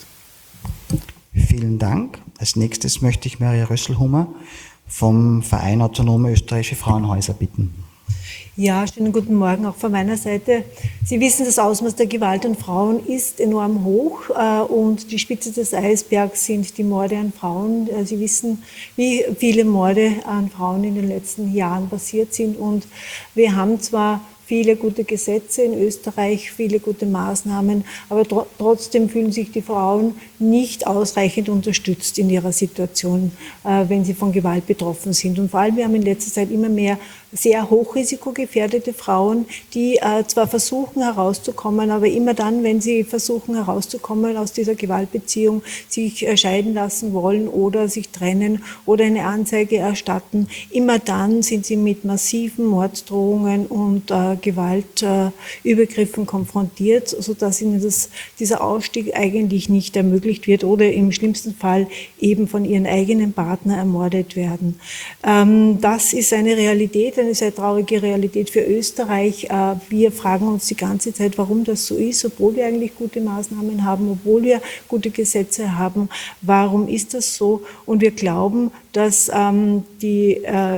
[SPEAKER 2] Vielen Dank. Als nächstes möchte ich Maria Rösselhummer vom Verein Autonome Österreichische Frauenhäuser bitten.
[SPEAKER 7] Ja, schönen guten Morgen auch von meiner Seite. Sie wissen, das Ausmaß der Gewalt an Frauen ist enorm hoch und die Spitze des Eisbergs sind die Morde an Frauen. Sie wissen, wie viele Morde an Frauen in den letzten Jahren passiert sind und wir haben zwar viele gute Gesetze in Österreich, viele gute Maßnahmen, aber trotzdem fühlen sich die Frauen nicht ausreichend unterstützt in ihrer Situation, wenn sie von Gewalt betroffen sind. Und vor allem, wir haben in letzter Zeit immer mehr sehr hochrisikogefährdete Frauen, die zwar versuchen herauszukommen, aber immer dann, wenn sie versuchen herauszukommen aus dieser Gewaltbeziehung, sich scheiden lassen wollen oder sich trennen oder eine Anzeige erstatten, immer dann sind sie mit massiven Morddrohungen und Gewaltübergriffen konfrontiert, sodass ihnen dieser Ausstieg eigentlich nicht ermöglicht wird oder im schlimmsten Fall eben von ihren eigenen Partner ermordet werden. Das ist eine Realität, eine sehr traurige Realität für Österreich. Wir fragen uns die ganze Zeit, warum das so ist, obwohl wir eigentlich gute Maßnahmen haben, obwohl wir gute Gesetze haben. Warum ist das so? Und wir glauben, dass die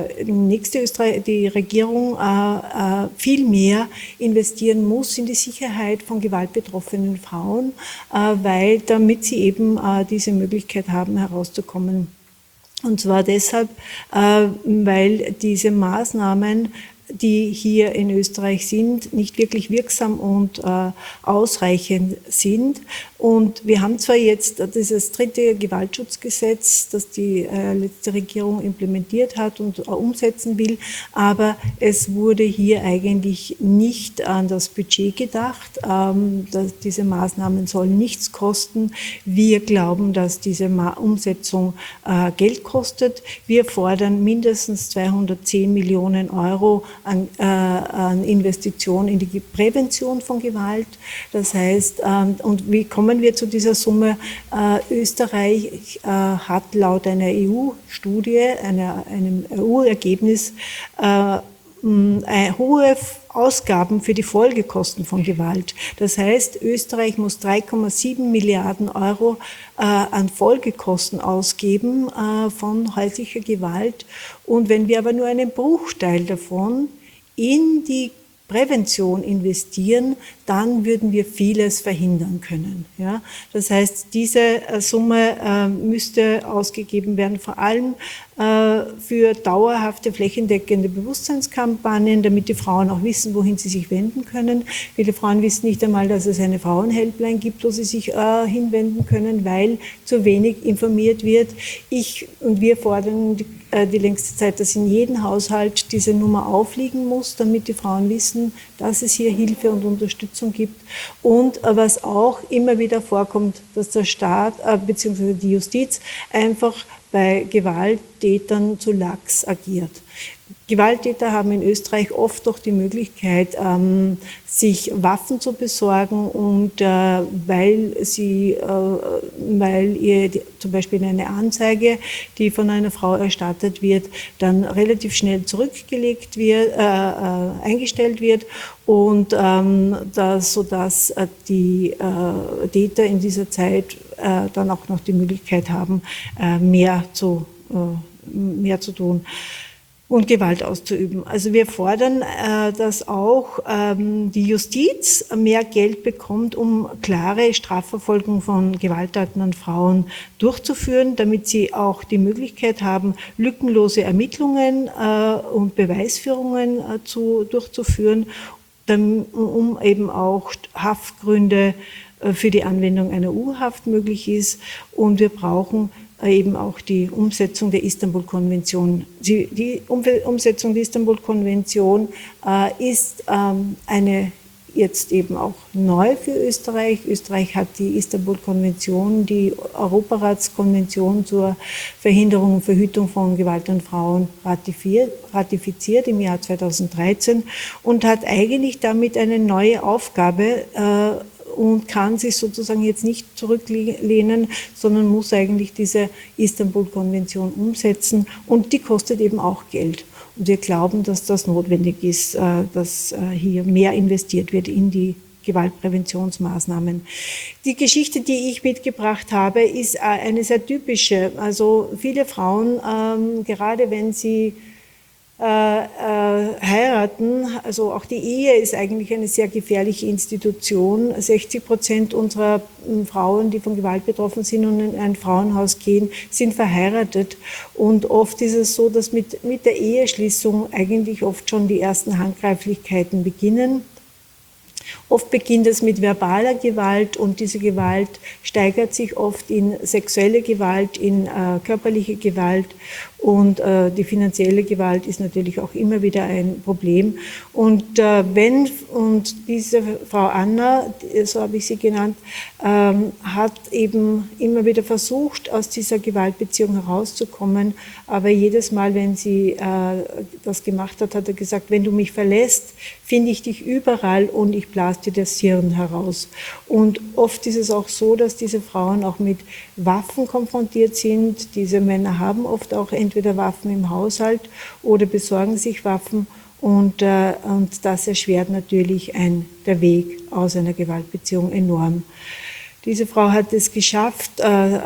[SPEAKER 7] Regierung viel mehr investieren muss in die Sicherheit von gewaltbetroffenen Frauen, damit sie eben diese Möglichkeit haben, herauszukommen. Und zwar deshalb, weil diese Maßnahmen, die hier in Österreich sind, nicht wirklich wirksam und ausreichend sind. Und wir haben zwar jetzt dieses 3. Gewaltschutzgesetz, das die letzte Regierung implementiert hat und umsetzen will, aber es wurde hier eigentlich nicht an das Budget gedacht. Diese Maßnahmen sollen nichts kosten. Wir glauben, dass diese Umsetzung Geld kostet. Wir fordern mindestens 210 Millionen € an Investitionen in die Prävention von Gewalt. Das heißt, und wie kommen wir zu dieser Summe? Österreich hat laut einer EU-Studie, einem EU-Ergebnis, hohe Ausgaben für die Folgekosten von Gewalt. Das heißt, Österreich muss 3,7 Milliarden € an Folgekosten ausgeben von häuslicher Gewalt. Und wenn wir aber nur einen Bruchteil davon in die
[SPEAKER 9] Prävention investieren, dann würden wir vieles verhindern können. Ja? Das heißt, diese Summe müsste ausgegeben werden, vor allem für dauerhafte flächendeckende Bewusstseinskampagnen, damit die Frauen auch wissen, wohin sie sich wenden können. Viele Frauen wissen nicht einmal, dass es eine Frauenhelpline gibt, wo sie sich hinwenden können, weil zu wenig informiert wird. Ich und wir fordern die längste Zeit, dass in jedem Haushalt diese Nummer aufliegen muss, damit die Frauen wissen, dass es hier Hilfe und Unterstützung gibt. Und was auch immer wieder vorkommt, dass der Staat bzw. die Justiz einfach bei Gewalttätern zu lax agiert. Gewalttäter haben in Österreich oft doch die Möglichkeit, sich Waffen zu besorgen und weil ihr zum Beispiel eine Anzeige, die von einer Frau erstattet wird, dann relativ schnell zurückgelegt wird, eingestellt wird und sodass die Täter in dieser Zeit dann auch noch die Möglichkeit haben, mehr zu tun und Gewalt auszuüben. Also wir fordern, dass auch die Justiz mehr Geld bekommt, um klare Strafverfolgung von Gewalttaten an Frauen durchzuführen, damit sie auch die Möglichkeit haben, lückenlose Ermittlungen und Beweisführungen durchzuführen, um eben auch Haftgründe für die Anwendung einer U-Haft möglich ist. Und wir brauchen eben auch die Umsetzung der Istanbul-Konvention. Die Umsetzung der Istanbul-Konvention ist eine jetzt eben auch neu für Österreich. Österreich hat die Istanbul-Konvention, die Europaratskonvention zur Verhinderung und Verhütung von Gewalt an Frauen ratifiziert im Jahr 2013 und hat eigentlich damit eine neue Aufgabe und kann sich sozusagen jetzt nicht zurücklehnen, sondern muss eigentlich diese Istanbul-Konvention umsetzen und die kostet eben auch Geld. Und wir glauben, dass das notwendig ist, dass hier mehr investiert wird in die Gewaltpräventionsmaßnahmen. Die Geschichte, die ich mitgebracht habe, ist eine sehr typische. Also viele Frauen, gerade wenn sie heiraten, also auch die Ehe ist eigentlich eine sehr gefährliche Institution. 60% unserer Frauen, die von Gewalt betroffen sind und in ein Frauenhaus gehen, sind verheiratet. Und oft ist es so, dass mit der Eheschließung eigentlich oft schon die ersten Handgreiflichkeiten beginnen. Oft beginnt es mit verbaler Gewalt und diese Gewalt steigert sich oft in sexuelle Gewalt, in körperliche Gewalt und die finanzielle Gewalt ist natürlich auch immer wieder ein Problem. Und diese Frau Anna, so habe ich sie genannt, hat eben immer wieder versucht, aus dieser Gewaltbeziehung herauszukommen, aber jedes Mal, wenn sie das gemacht hat, hat er gesagt, wenn du mich verlässt, finde ich dich überall und ich blase dir das Hirn heraus. Und oft ist es auch so, dass diese Frauen auch mit Waffen konfrontiert sind. Diese Männer haben oft auch entweder Waffen im Haushalt oder besorgen sich Waffen und das erschwert natürlich der Weg aus einer Gewaltbeziehung enorm. Diese Frau hat es geschafft,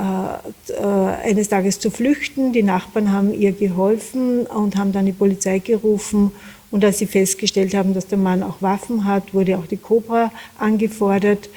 [SPEAKER 9] eines Tages zu flüchten. Die Nachbarn haben ihr geholfen und haben dann die Polizei gerufen. Und als sie festgestellt haben, dass der Mann auch Waffen hat, wurde auch die Cobra angefordert.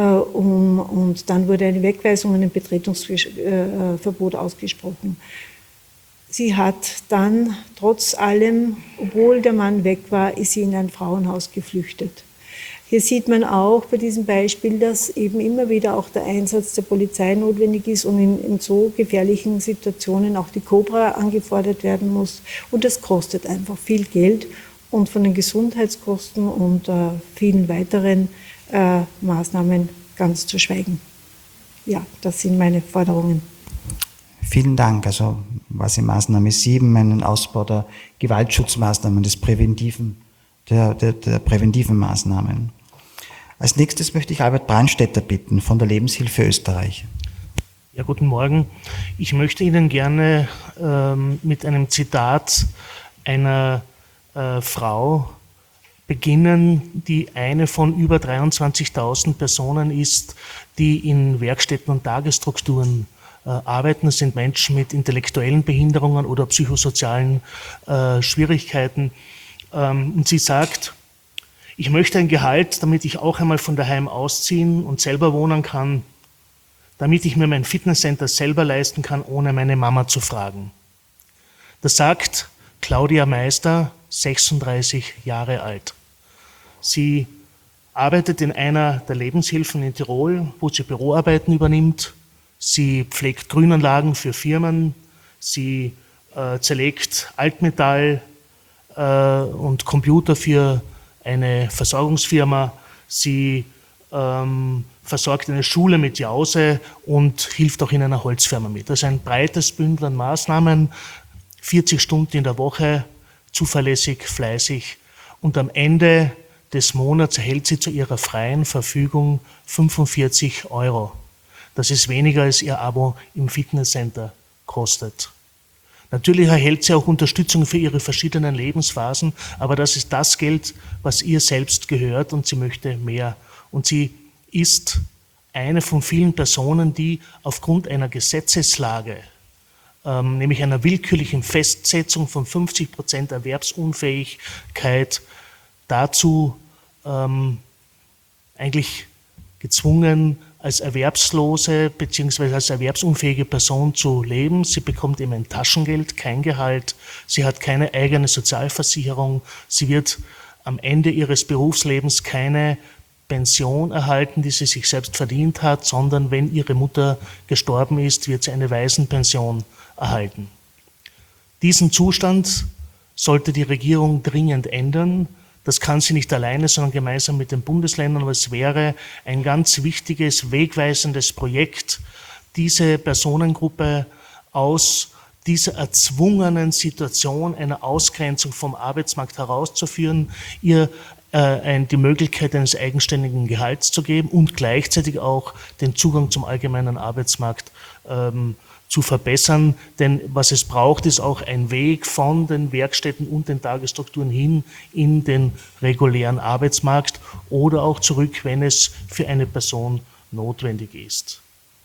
[SPEAKER 9] Und dann wurde eine Wegweisung und ein Betretungsverbot ausgesprochen. Sie hat dann trotz allem, obwohl der Mann weg war, ist sie in ein Frauenhaus geflüchtet. Hier sieht man auch bei diesem Beispiel, dass eben immer wieder auch der Einsatz der Polizei notwendig ist und in so gefährlichen Situationen auch die Cobra angefordert werden muss. Und das kostet einfach viel Geld und von den Gesundheitskosten und vielen weiteren Maßnahmen ganz zu schweigen. Ja, das sind meine Forderungen.
[SPEAKER 2] Vielen Dank. Also was in Maßnahme 7 einen Ausbau der Gewaltschutzmaßnahmen, der präventiven Maßnahmen. Als nächstes möchte ich Albert Brandstätter bitten von der Lebenshilfe Österreich.
[SPEAKER 10] Ja, guten Morgen. Ich möchte Ihnen gerne mit einem Zitat einer Frau beginnen, die eine von über 23.000 Personen ist, die in Werkstätten und Tagesstrukturen arbeiten. Das sind Menschen mit intellektuellen Behinderungen oder psychosozialen Schwierigkeiten. Und sie sagt, Ich möchte ein Gehalt, damit ich auch einmal von daheim ausziehen und selber wohnen kann, damit ich mir mein Fitnesscenter selber leisten kann, ohne meine Mama zu fragen. Das sagt Claudia Meister, 36 Jahre alt. Sie arbeitet in einer der Lebenshilfen in Tirol, wo sie Büroarbeiten übernimmt. Sie pflegt Grünanlagen für Firmen. Sie zerlegt Altmetall und Computer für eine Versorgungsfirma. Sie versorgt eine Schule mit Jause und hilft auch in einer Holzfirma mit. Das ist ein breites Bündel an Maßnahmen, 40 Stunden in der Woche, zuverlässig, fleißig, und am Ende des Monats erhält sie zu ihrer freien Verfügung 45 €. Das ist weniger, als ihr Abo im Fitnesscenter kostet. Natürlich erhält sie auch Unterstützung für ihre verschiedenen Lebensphasen, aber das ist das Geld, was ihr selbst gehört, und sie möchte mehr. Und sie ist eine von vielen Personen, die aufgrund einer Gesetzeslage, nämlich einer willkürlichen Festsetzung von 50% Erwerbsunfähigkeit, dazu eigentlich gezwungen, als erwerbslose bzw. als erwerbsunfähige Person zu leben. Sie bekommt eben ein Taschengeld, kein Gehalt. Sie hat keine eigene Sozialversicherung. Sie wird am Ende ihres Berufslebens keine Pension erhalten, die sie sich selbst verdient hat, sondern wenn ihre Mutter gestorben ist, wird sie eine Waisenpension erhalten. Diesen Zustand sollte die Regierung dringend ändern. Das kann sie nicht alleine, sondern gemeinsam mit den Bundesländern. Aber es wäre ein ganz wichtiges, wegweisendes Projekt, diese Personengruppe aus dieser erzwungenen Situation einer Ausgrenzung vom Arbeitsmarkt herauszuführen, ihr die Möglichkeit eines eigenständigen Gehalts zu geben und gleichzeitig auch den Zugang zum allgemeinen Arbeitsmarkt zu verbessern. Denn was es braucht, ist auch ein Weg von den Werkstätten und den Tagesstrukturen hin in den regulären Arbeitsmarkt oder auch zurück, wenn es für eine Person notwendig ist.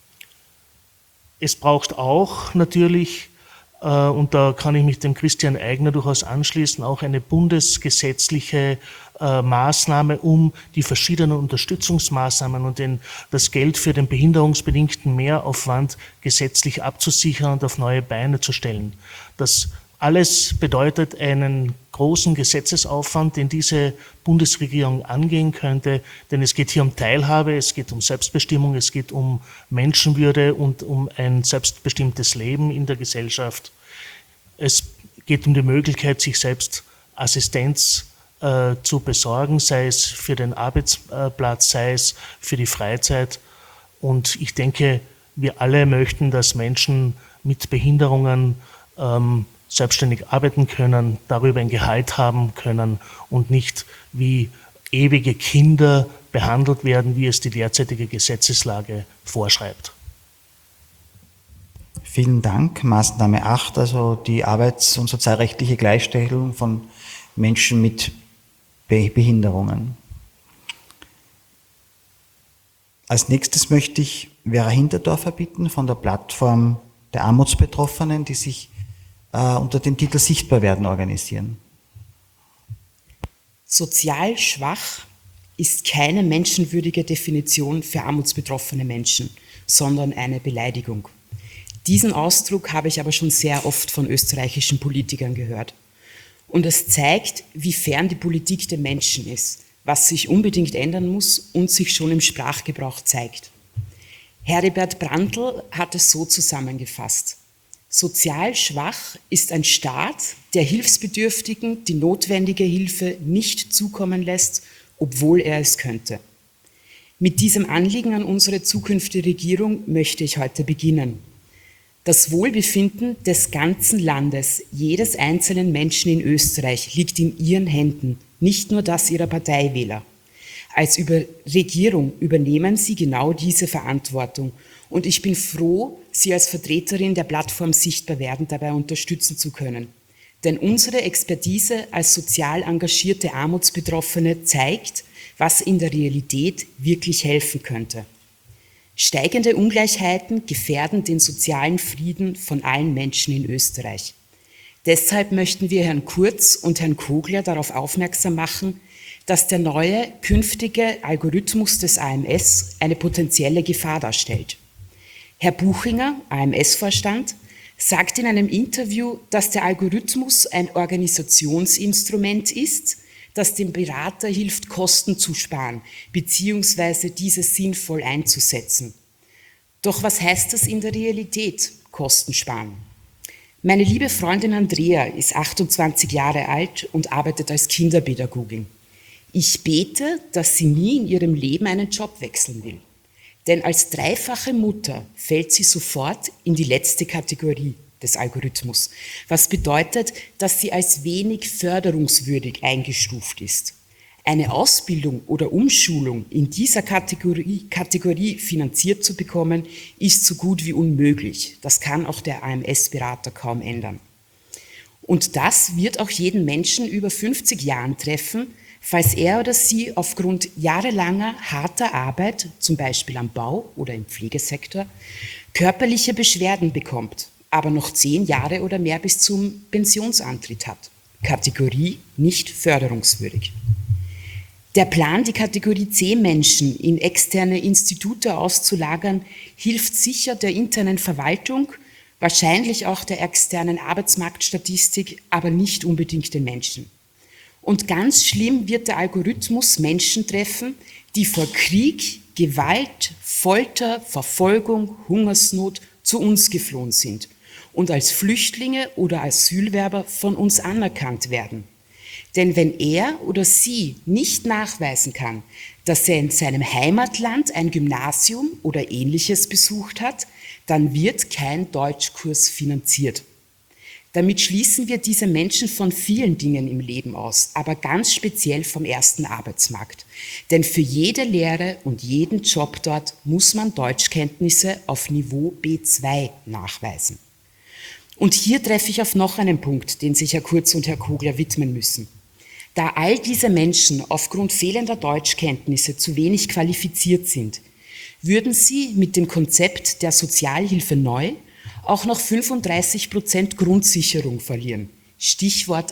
[SPEAKER 10] Es braucht auch natürlich, und da kann ich mich dem Christian Eigner durchaus anschließen, auch eine bundesgesetzliche Maßnahme, um die verschiedenen Unterstützungsmaßnahmen und das Geld für den behinderungsbedingten Mehraufwand gesetzlich abzusichern und auf neue Beine zu stellen. Das alles bedeutet einen großen Gesetzesaufwand, den diese Bundesregierung angehen könnte, denn es geht hier um Teilhabe, es geht um Selbstbestimmung, es geht um Menschenwürde und um ein selbstbestimmtes Leben in der Gesellschaft. Es geht um die Möglichkeit, sich selbst Assistenz zu besorgen, sei es für den Arbeitsplatz, sei es für die Freizeit. Und ich denke, wir alle möchten, dass Menschen mit Behinderungen selbstständig arbeiten können, darüber ein Gehalt haben können und nicht wie ewige Kinder behandelt werden, wie es die derzeitige Gesetzeslage vorschreibt.
[SPEAKER 2] Vielen Dank. Maßnahme 8, also die arbeits- und sozialrechtliche Gleichstellung von Menschen mit Behinderungen. Als nächstes möchte ich Vera Hinterdorfer bitten von der Plattform der Armutsbetroffenen, die sich unter dem Titel Sichtbarwerden organisieren.
[SPEAKER 11] Sozial schwach ist keine menschenwürdige Definition für armutsbetroffene Menschen, sondern eine Beleidigung. Diesen Ausdruck habe ich aber schon sehr oft von österreichischen Politikern gehört. Und es zeigt, wie fern die Politik dem Menschen ist, was sich unbedingt ändern muss und sich schon im Sprachgebrauch zeigt. Heribert Brandl hat es so zusammengefasst: Sozial schwach ist ein Staat, der Hilfsbedürftigen die notwendige Hilfe nicht zukommen lässt, obwohl er es könnte. Mit diesem Anliegen an unsere zukünftige Regierung möchte ich heute beginnen. Das Wohlbefinden des ganzen Landes, jedes einzelnen Menschen in Österreich, liegt in Ihren Händen, nicht nur das Ihrer Parteiwähler. Als Regierung übernehmen Sie genau diese Verantwortung. Und ich bin froh, Sie als Vertreterin der Plattform Sichtbarwerden dabei unterstützen zu können. Denn unsere Expertise als sozial engagierte Armutsbetroffene zeigt, was in der Realität wirklich helfen könnte. Steigende Ungleichheiten gefährden den sozialen Frieden von allen Menschen in Österreich. Deshalb möchten wir Herrn Kurz und Herrn Kogler darauf aufmerksam machen, dass der neue künftige Algorithmus des AMS eine potenzielle Gefahr darstellt. Herr Buchinger, AMS-Vorstand, sagt in einem Interview, dass der Algorithmus ein Organisationsinstrument ist, das dem Berater hilft, Kosten zu sparen bzw. diese sinnvoll einzusetzen. Doch was heißt das in der Realität, Kosten sparen? Meine liebe Freundin Andrea ist 28 Jahre alt und arbeitet als Kinderpädagogin. Ich bete, dass sie nie in ihrem Leben einen Job wechseln will. Denn als dreifache Mutter fällt sie sofort in die letzte Kategorie des Algorithmus, was bedeutet, dass sie als wenig förderungswürdig eingestuft ist. Eine Ausbildung oder Umschulung in dieser Kategorie finanziert zu bekommen, ist so gut wie unmöglich. Das kann auch der AMS-Berater kaum ändern. Und das wird auch jeden Menschen über 50 Jahren treffen, falls er oder sie aufgrund jahrelanger harter Arbeit, zum Beispiel am Bau oder im Pflegesektor, körperliche Beschwerden bekommt, aber noch 10 Jahre oder mehr bis zum Pensionsantritt hat. Kategorie nicht förderungswürdig. Der Plan, die Kategorie C-Menschen in externe Institute auszulagern, hilft sicher der internen Verwaltung, wahrscheinlich auch der externen Arbeitsmarktstatistik, aber nicht unbedingt den Menschen. Und ganz schlimm wird der Algorithmus Menschen treffen, die vor Krieg, Gewalt, Folter, Verfolgung, Hungersnot zu uns geflohen sind und als Flüchtlinge oder Asylwerber von uns anerkannt werden. Denn wenn er oder sie nicht nachweisen kann, dass er in seinem Heimatland ein Gymnasium oder Ähnliches besucht hat, dann wird kein Deutschkurs finanziert. Damit schließen wir diese Menschen von vielen Dingen im Leben aus, aber ganz speziell vom ersten Arbeitsmarkt. Denn für jede Lehre und jeden Job dort muss man Deutschkenntnisse auf Niveau B2 nachweisen. Und hier treffe ich auf noch einen Punkt, den sich Herr Kurz und Herr Kogler widmen müssen. Da all diese Menschen aufgrund fehlender Deutschkenntnisse zu wenig qualifiziert sind, würden sie mit dem Konzept der Sozialhilfe neu auch noch 35% Grundsicherung verlieren. Stichwort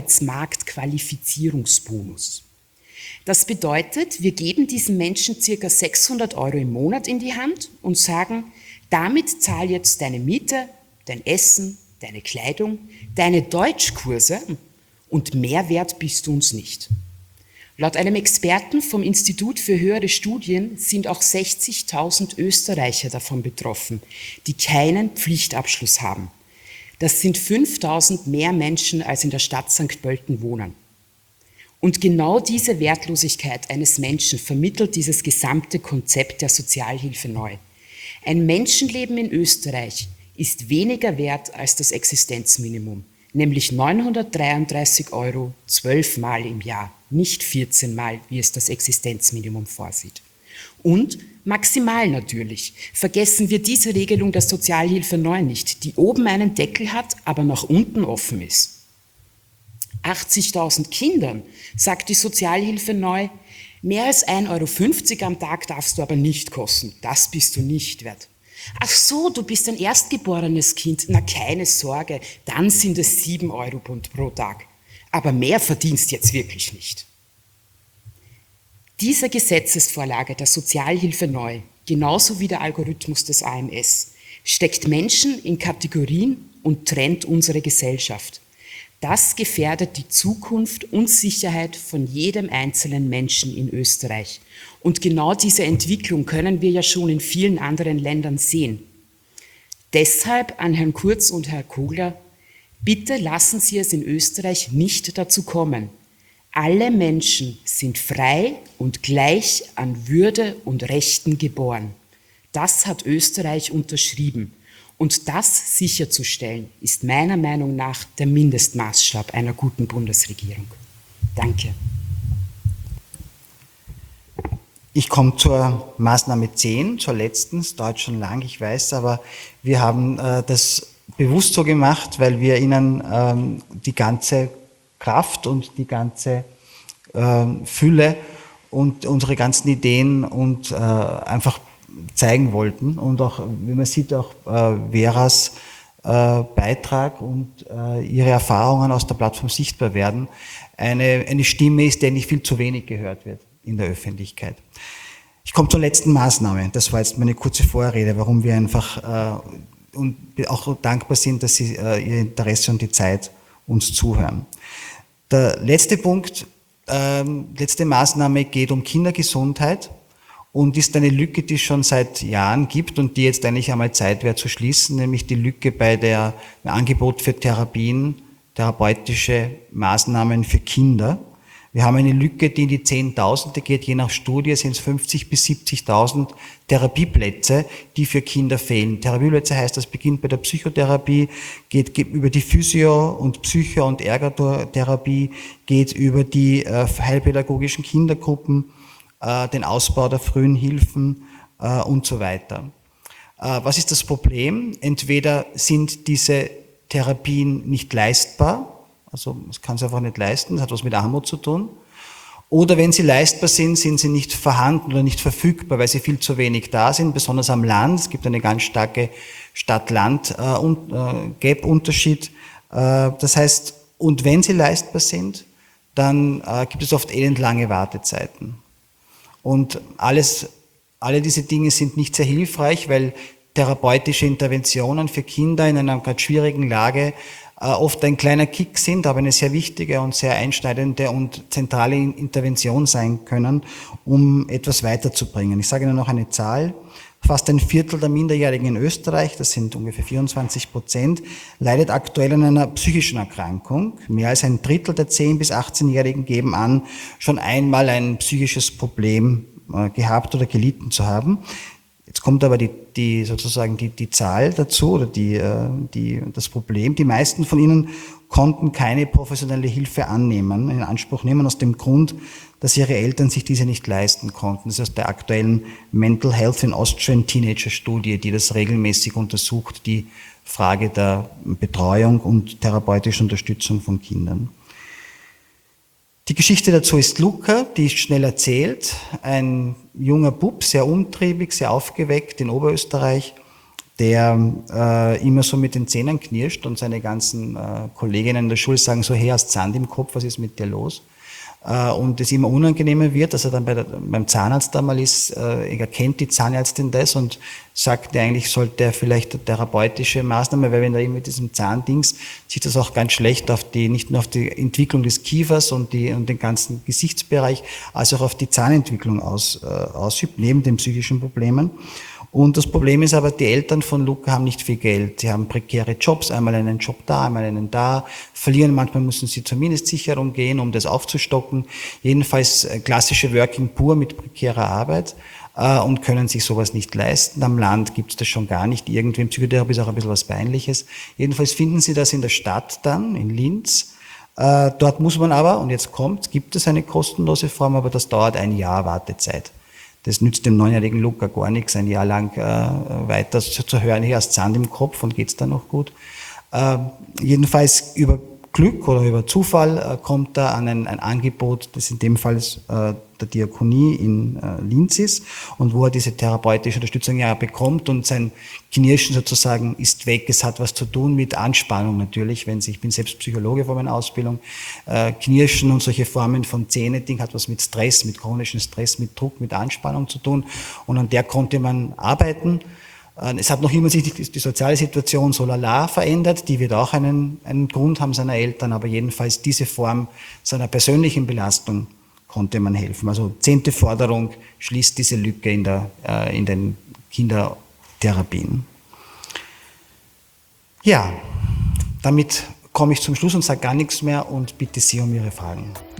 [SPEAKER 11] Arbeitsmarktqualifizierungsbonus. Das bedeutet, wir geben diesen Menschen ca. 600 € im Monat in die Hand und sagen, damit zahl jetzt deine Miete, dein Essen, deine Kleidung, deine Deutschkurse und mehr wert bist du uns nicht. Laut einem Experten vom Institut für höhere Studien sind auch 60.000 Österreicher davon betroffen, die keinen Pflichtabschluss haben. Das sind 5.000 mehr Menschen, als in der Stadt St. Pölten wohnen. Und genau diese Wertlosigkeit eines Menschen vermittelt dieses gesamte Konzept der Sozialhilfe neu. Ein Menschenleben in Österreich ist weniger wert als das Existenzminimum, nämlich 933 € 12 Mal im Jahr, nicht 14 Mal, wie es das Existenzminimum vorsieht. Und maximal natürlich. Vergessen wir diese Regelung der Sozialhilfe neu nicht, die oben einen Deckel hat, aber nach unten offen ist. 80.000 Kindern, sagt die Sozialhilfe neu, mehr als 1,50 € am Tag darfst du aber nicht kosten. Das bist du nicht wert. Ach so, du bist ein erstgeborenes Kind. Na, keine Sorge, dann sind es 7 € pro Tag. Aber mehr verdienst jetzt wirklich nicht. Diese Gesetzesvorlage der Sozialhilfe neu, genauso wie der Algorithmus des AMS, steckt Menschen in Kategorien und trennt unsere Gesellschaft. Das gefährdet die Zukunft und Sicherheit von jedem einzelnen Menschen in Österreich. Und genau diese Entwicklung können wir ja schon in vielen anderen Ländern sehen. Deshalb an Herrn Kurz und Herrn Kogler, bitte lassen Sie es in Österreich nicht dazu kommen. Alle Menschen sind frei und gleich an Würde und Rechten geboren. Das hat Österreich unterschrieben. Und das sicherzustellen, ist meiner Meinung nach der Mindestmaßstab einer guten Bundesregierung. Danke.
[SPEAKER 2] Ich komme zur Maßnahme 10, zur letzten. Es dauert schon lang, ich weiß, aber wir haben das bewusst so gemacht, weil wir Ihnen die ganze Kraft und die ganze Fülle und unsere ganzen Ideen und einfach zeigen wollten und auch, wie man sieht, auch Veras Beitrag und ihre Erfahrungen aus der Plattform sichtbar werden, eine Stimme ist, der nicht viel zu wenig gehört wird in der Öffentlichkeit. Ich komme zur letzten Maßnahme. Das war jetzt meine kurze Vorrede, warum wir einfach und auch dankbar sind, dass Sie Ihr Interesse und die Zeit uns zuhören. Der letzte Punkt, letzte Maßnahme geht um Kindergesundheit und ist eine Lücke, die es schon seit Jahren gibt und die jetzt eigentlich einmal Zeit wäre zu schließen, nämlich die Lücke bei dem Angebot für Therapien, therapeutische Maßnahmen für Kinder. Wir haben eine Lücke, die in die Zehntausende geht, je nach Studie sind es 50.000 bis 70.000 Therapieplätze, die für Kinder fehlen. Therapieplätze heißt, das beginnt bei der Psychotherapie, geht über die Physio- und Psycho- und Ergotherapie, geht über die heilpädagogischen Kindergruppen, den Ausbau der frühen Hilfen und so weiter. Was ist das Problem? Entweder sind diese Therapien nicht leistbar, also es kann es einfach nicht leisten, das hat was mit Armut zu tun. Oder wenn sie leistbar sind, sind sie nicht vorhanden oder nicht verfügbar, weil sie viel zu wenig da sind, besonders am Land. Es gibt eine ganz starke Stadt-Land-Gap-Unterschied. Das heißt, und wenn sie leistbar sind, dann gibt es oft elendlange Wartezeiten. Und alle diese Dinge sind nicht sehr hilfreich, weil therapeutische Interventionen für Kinder in einer gerade schwierigen Lage oft ein kleiner Kick sind, aber eine sehr wichtige und sehr einschneidende und zentrale Intervention sein können, um etwas weiterzubringen. Ich sage Ihnen noch eine Zahl. Fast ein Viertel der Minderjährigen in Österreich, das sind ungefähr 24%, leidet aktuell an einer psychischen Erkrankung. Mehr als ein Drittel der 10- bis 18-Jährigen geben an, schon einmal ein psychisches Problem gehabt oder gelitten zu haben. Jetzt kommt aber die Zahl dazu oder das Problem. Die meisten von ihnen konnten keine professionelle Hilfe annehmen, in Anspruch nehmen, aus dem Grund, dass ihre Eltern sich diese nicht leisten konnten. Das ist aus der aktuellen Mental Health in Austrian Teenager Studie, die das regelmäßig untersucht, die Frage der Betreuung und therapeutischen Unterstützung von Kindern. Die Geschichte dazu ist Luca, die ist schnell erzählt. Ein junger Bub, sehr umtriebig, sehr aufgeweckt in Oberösterreich, der immer so mit den Zähnen knirscht und seine ganzen Kolleginnen in der Schule sagen so, hey, hast Sand im Kopf, was ist mit dir los? Und es immer unangenehmer wird, dass er dann beim Zahnarzt einmal ist, erkennt die Zahnärztin das und sagt, eigentlich sollte er vielleicht eine therapeutische Maßnahme, weil wenn er eben mit diesem Zahndings sieht das auch ganz schlecht nicht nur auf die Entwicklung des Kiefers und den ganzen Gesichtsbereich, als auch auf die Zahnentwicklung ausübt, neben den psychischen Problemen. Und das Problem ist aber, die Eltern von Luca haben nicht viel Geld. Sie haben prekäre Jobs, einmal einen Job da, einmal einen da, verlieren, manchmal müssen sie zur Mindestsicherung gehen, um das aufzustocken. Jedenfalls klassische Working Poor mit prekärer Arbeit und können sich sowas nicht leisten. Am Land gibt es das schon gar nicht. Irgendwie in Psychotherapie ist auch ein bisschen was Peinliches. Jedenfalls finden sie das in der Stadt dann, in Linz. Dort muss man aber, und jetzt gibt es eine kostenlose Form, aber das dauert ein Jahr Wartezeit. Das nützt dem 9-jährigen Luca gar nichts, ein Jahr lang weiter zu hören, hier hast Sand im Kopf und geht's dann noch gut. Jedenfalls über Glück oder über Zufall kommt er an ein Angebot, das in dem Fall der Diakonie in Linz ist und wo er diese therapeutische Unterstützung ja bekommt und sein Knirschen sozusagen ist weg. Es hat was zu tun mit Anspannung natürlich, ich bin selbst Psychologe vor meiner Ausbildung, Knirschen und solche Formen von Zähneding hat was mit Stress, mit chronischem Stress, mit Druck, mit Anspannung zu tun und an der konnte man arbeiten. Es hat noch immer sich die soziale Situation so lala verändert, die wird auch einen Grund haben seiner Eltern, aber jedenfalls diese Form seiner persönlichen Belastung konnte man helfen. Also 10. Forderung schließt diese Lücke in den Kindertherapien. Ja, damit komme ich zum Schluss und sage gar nichts mehr und bitte Sie um Ihre Fragen.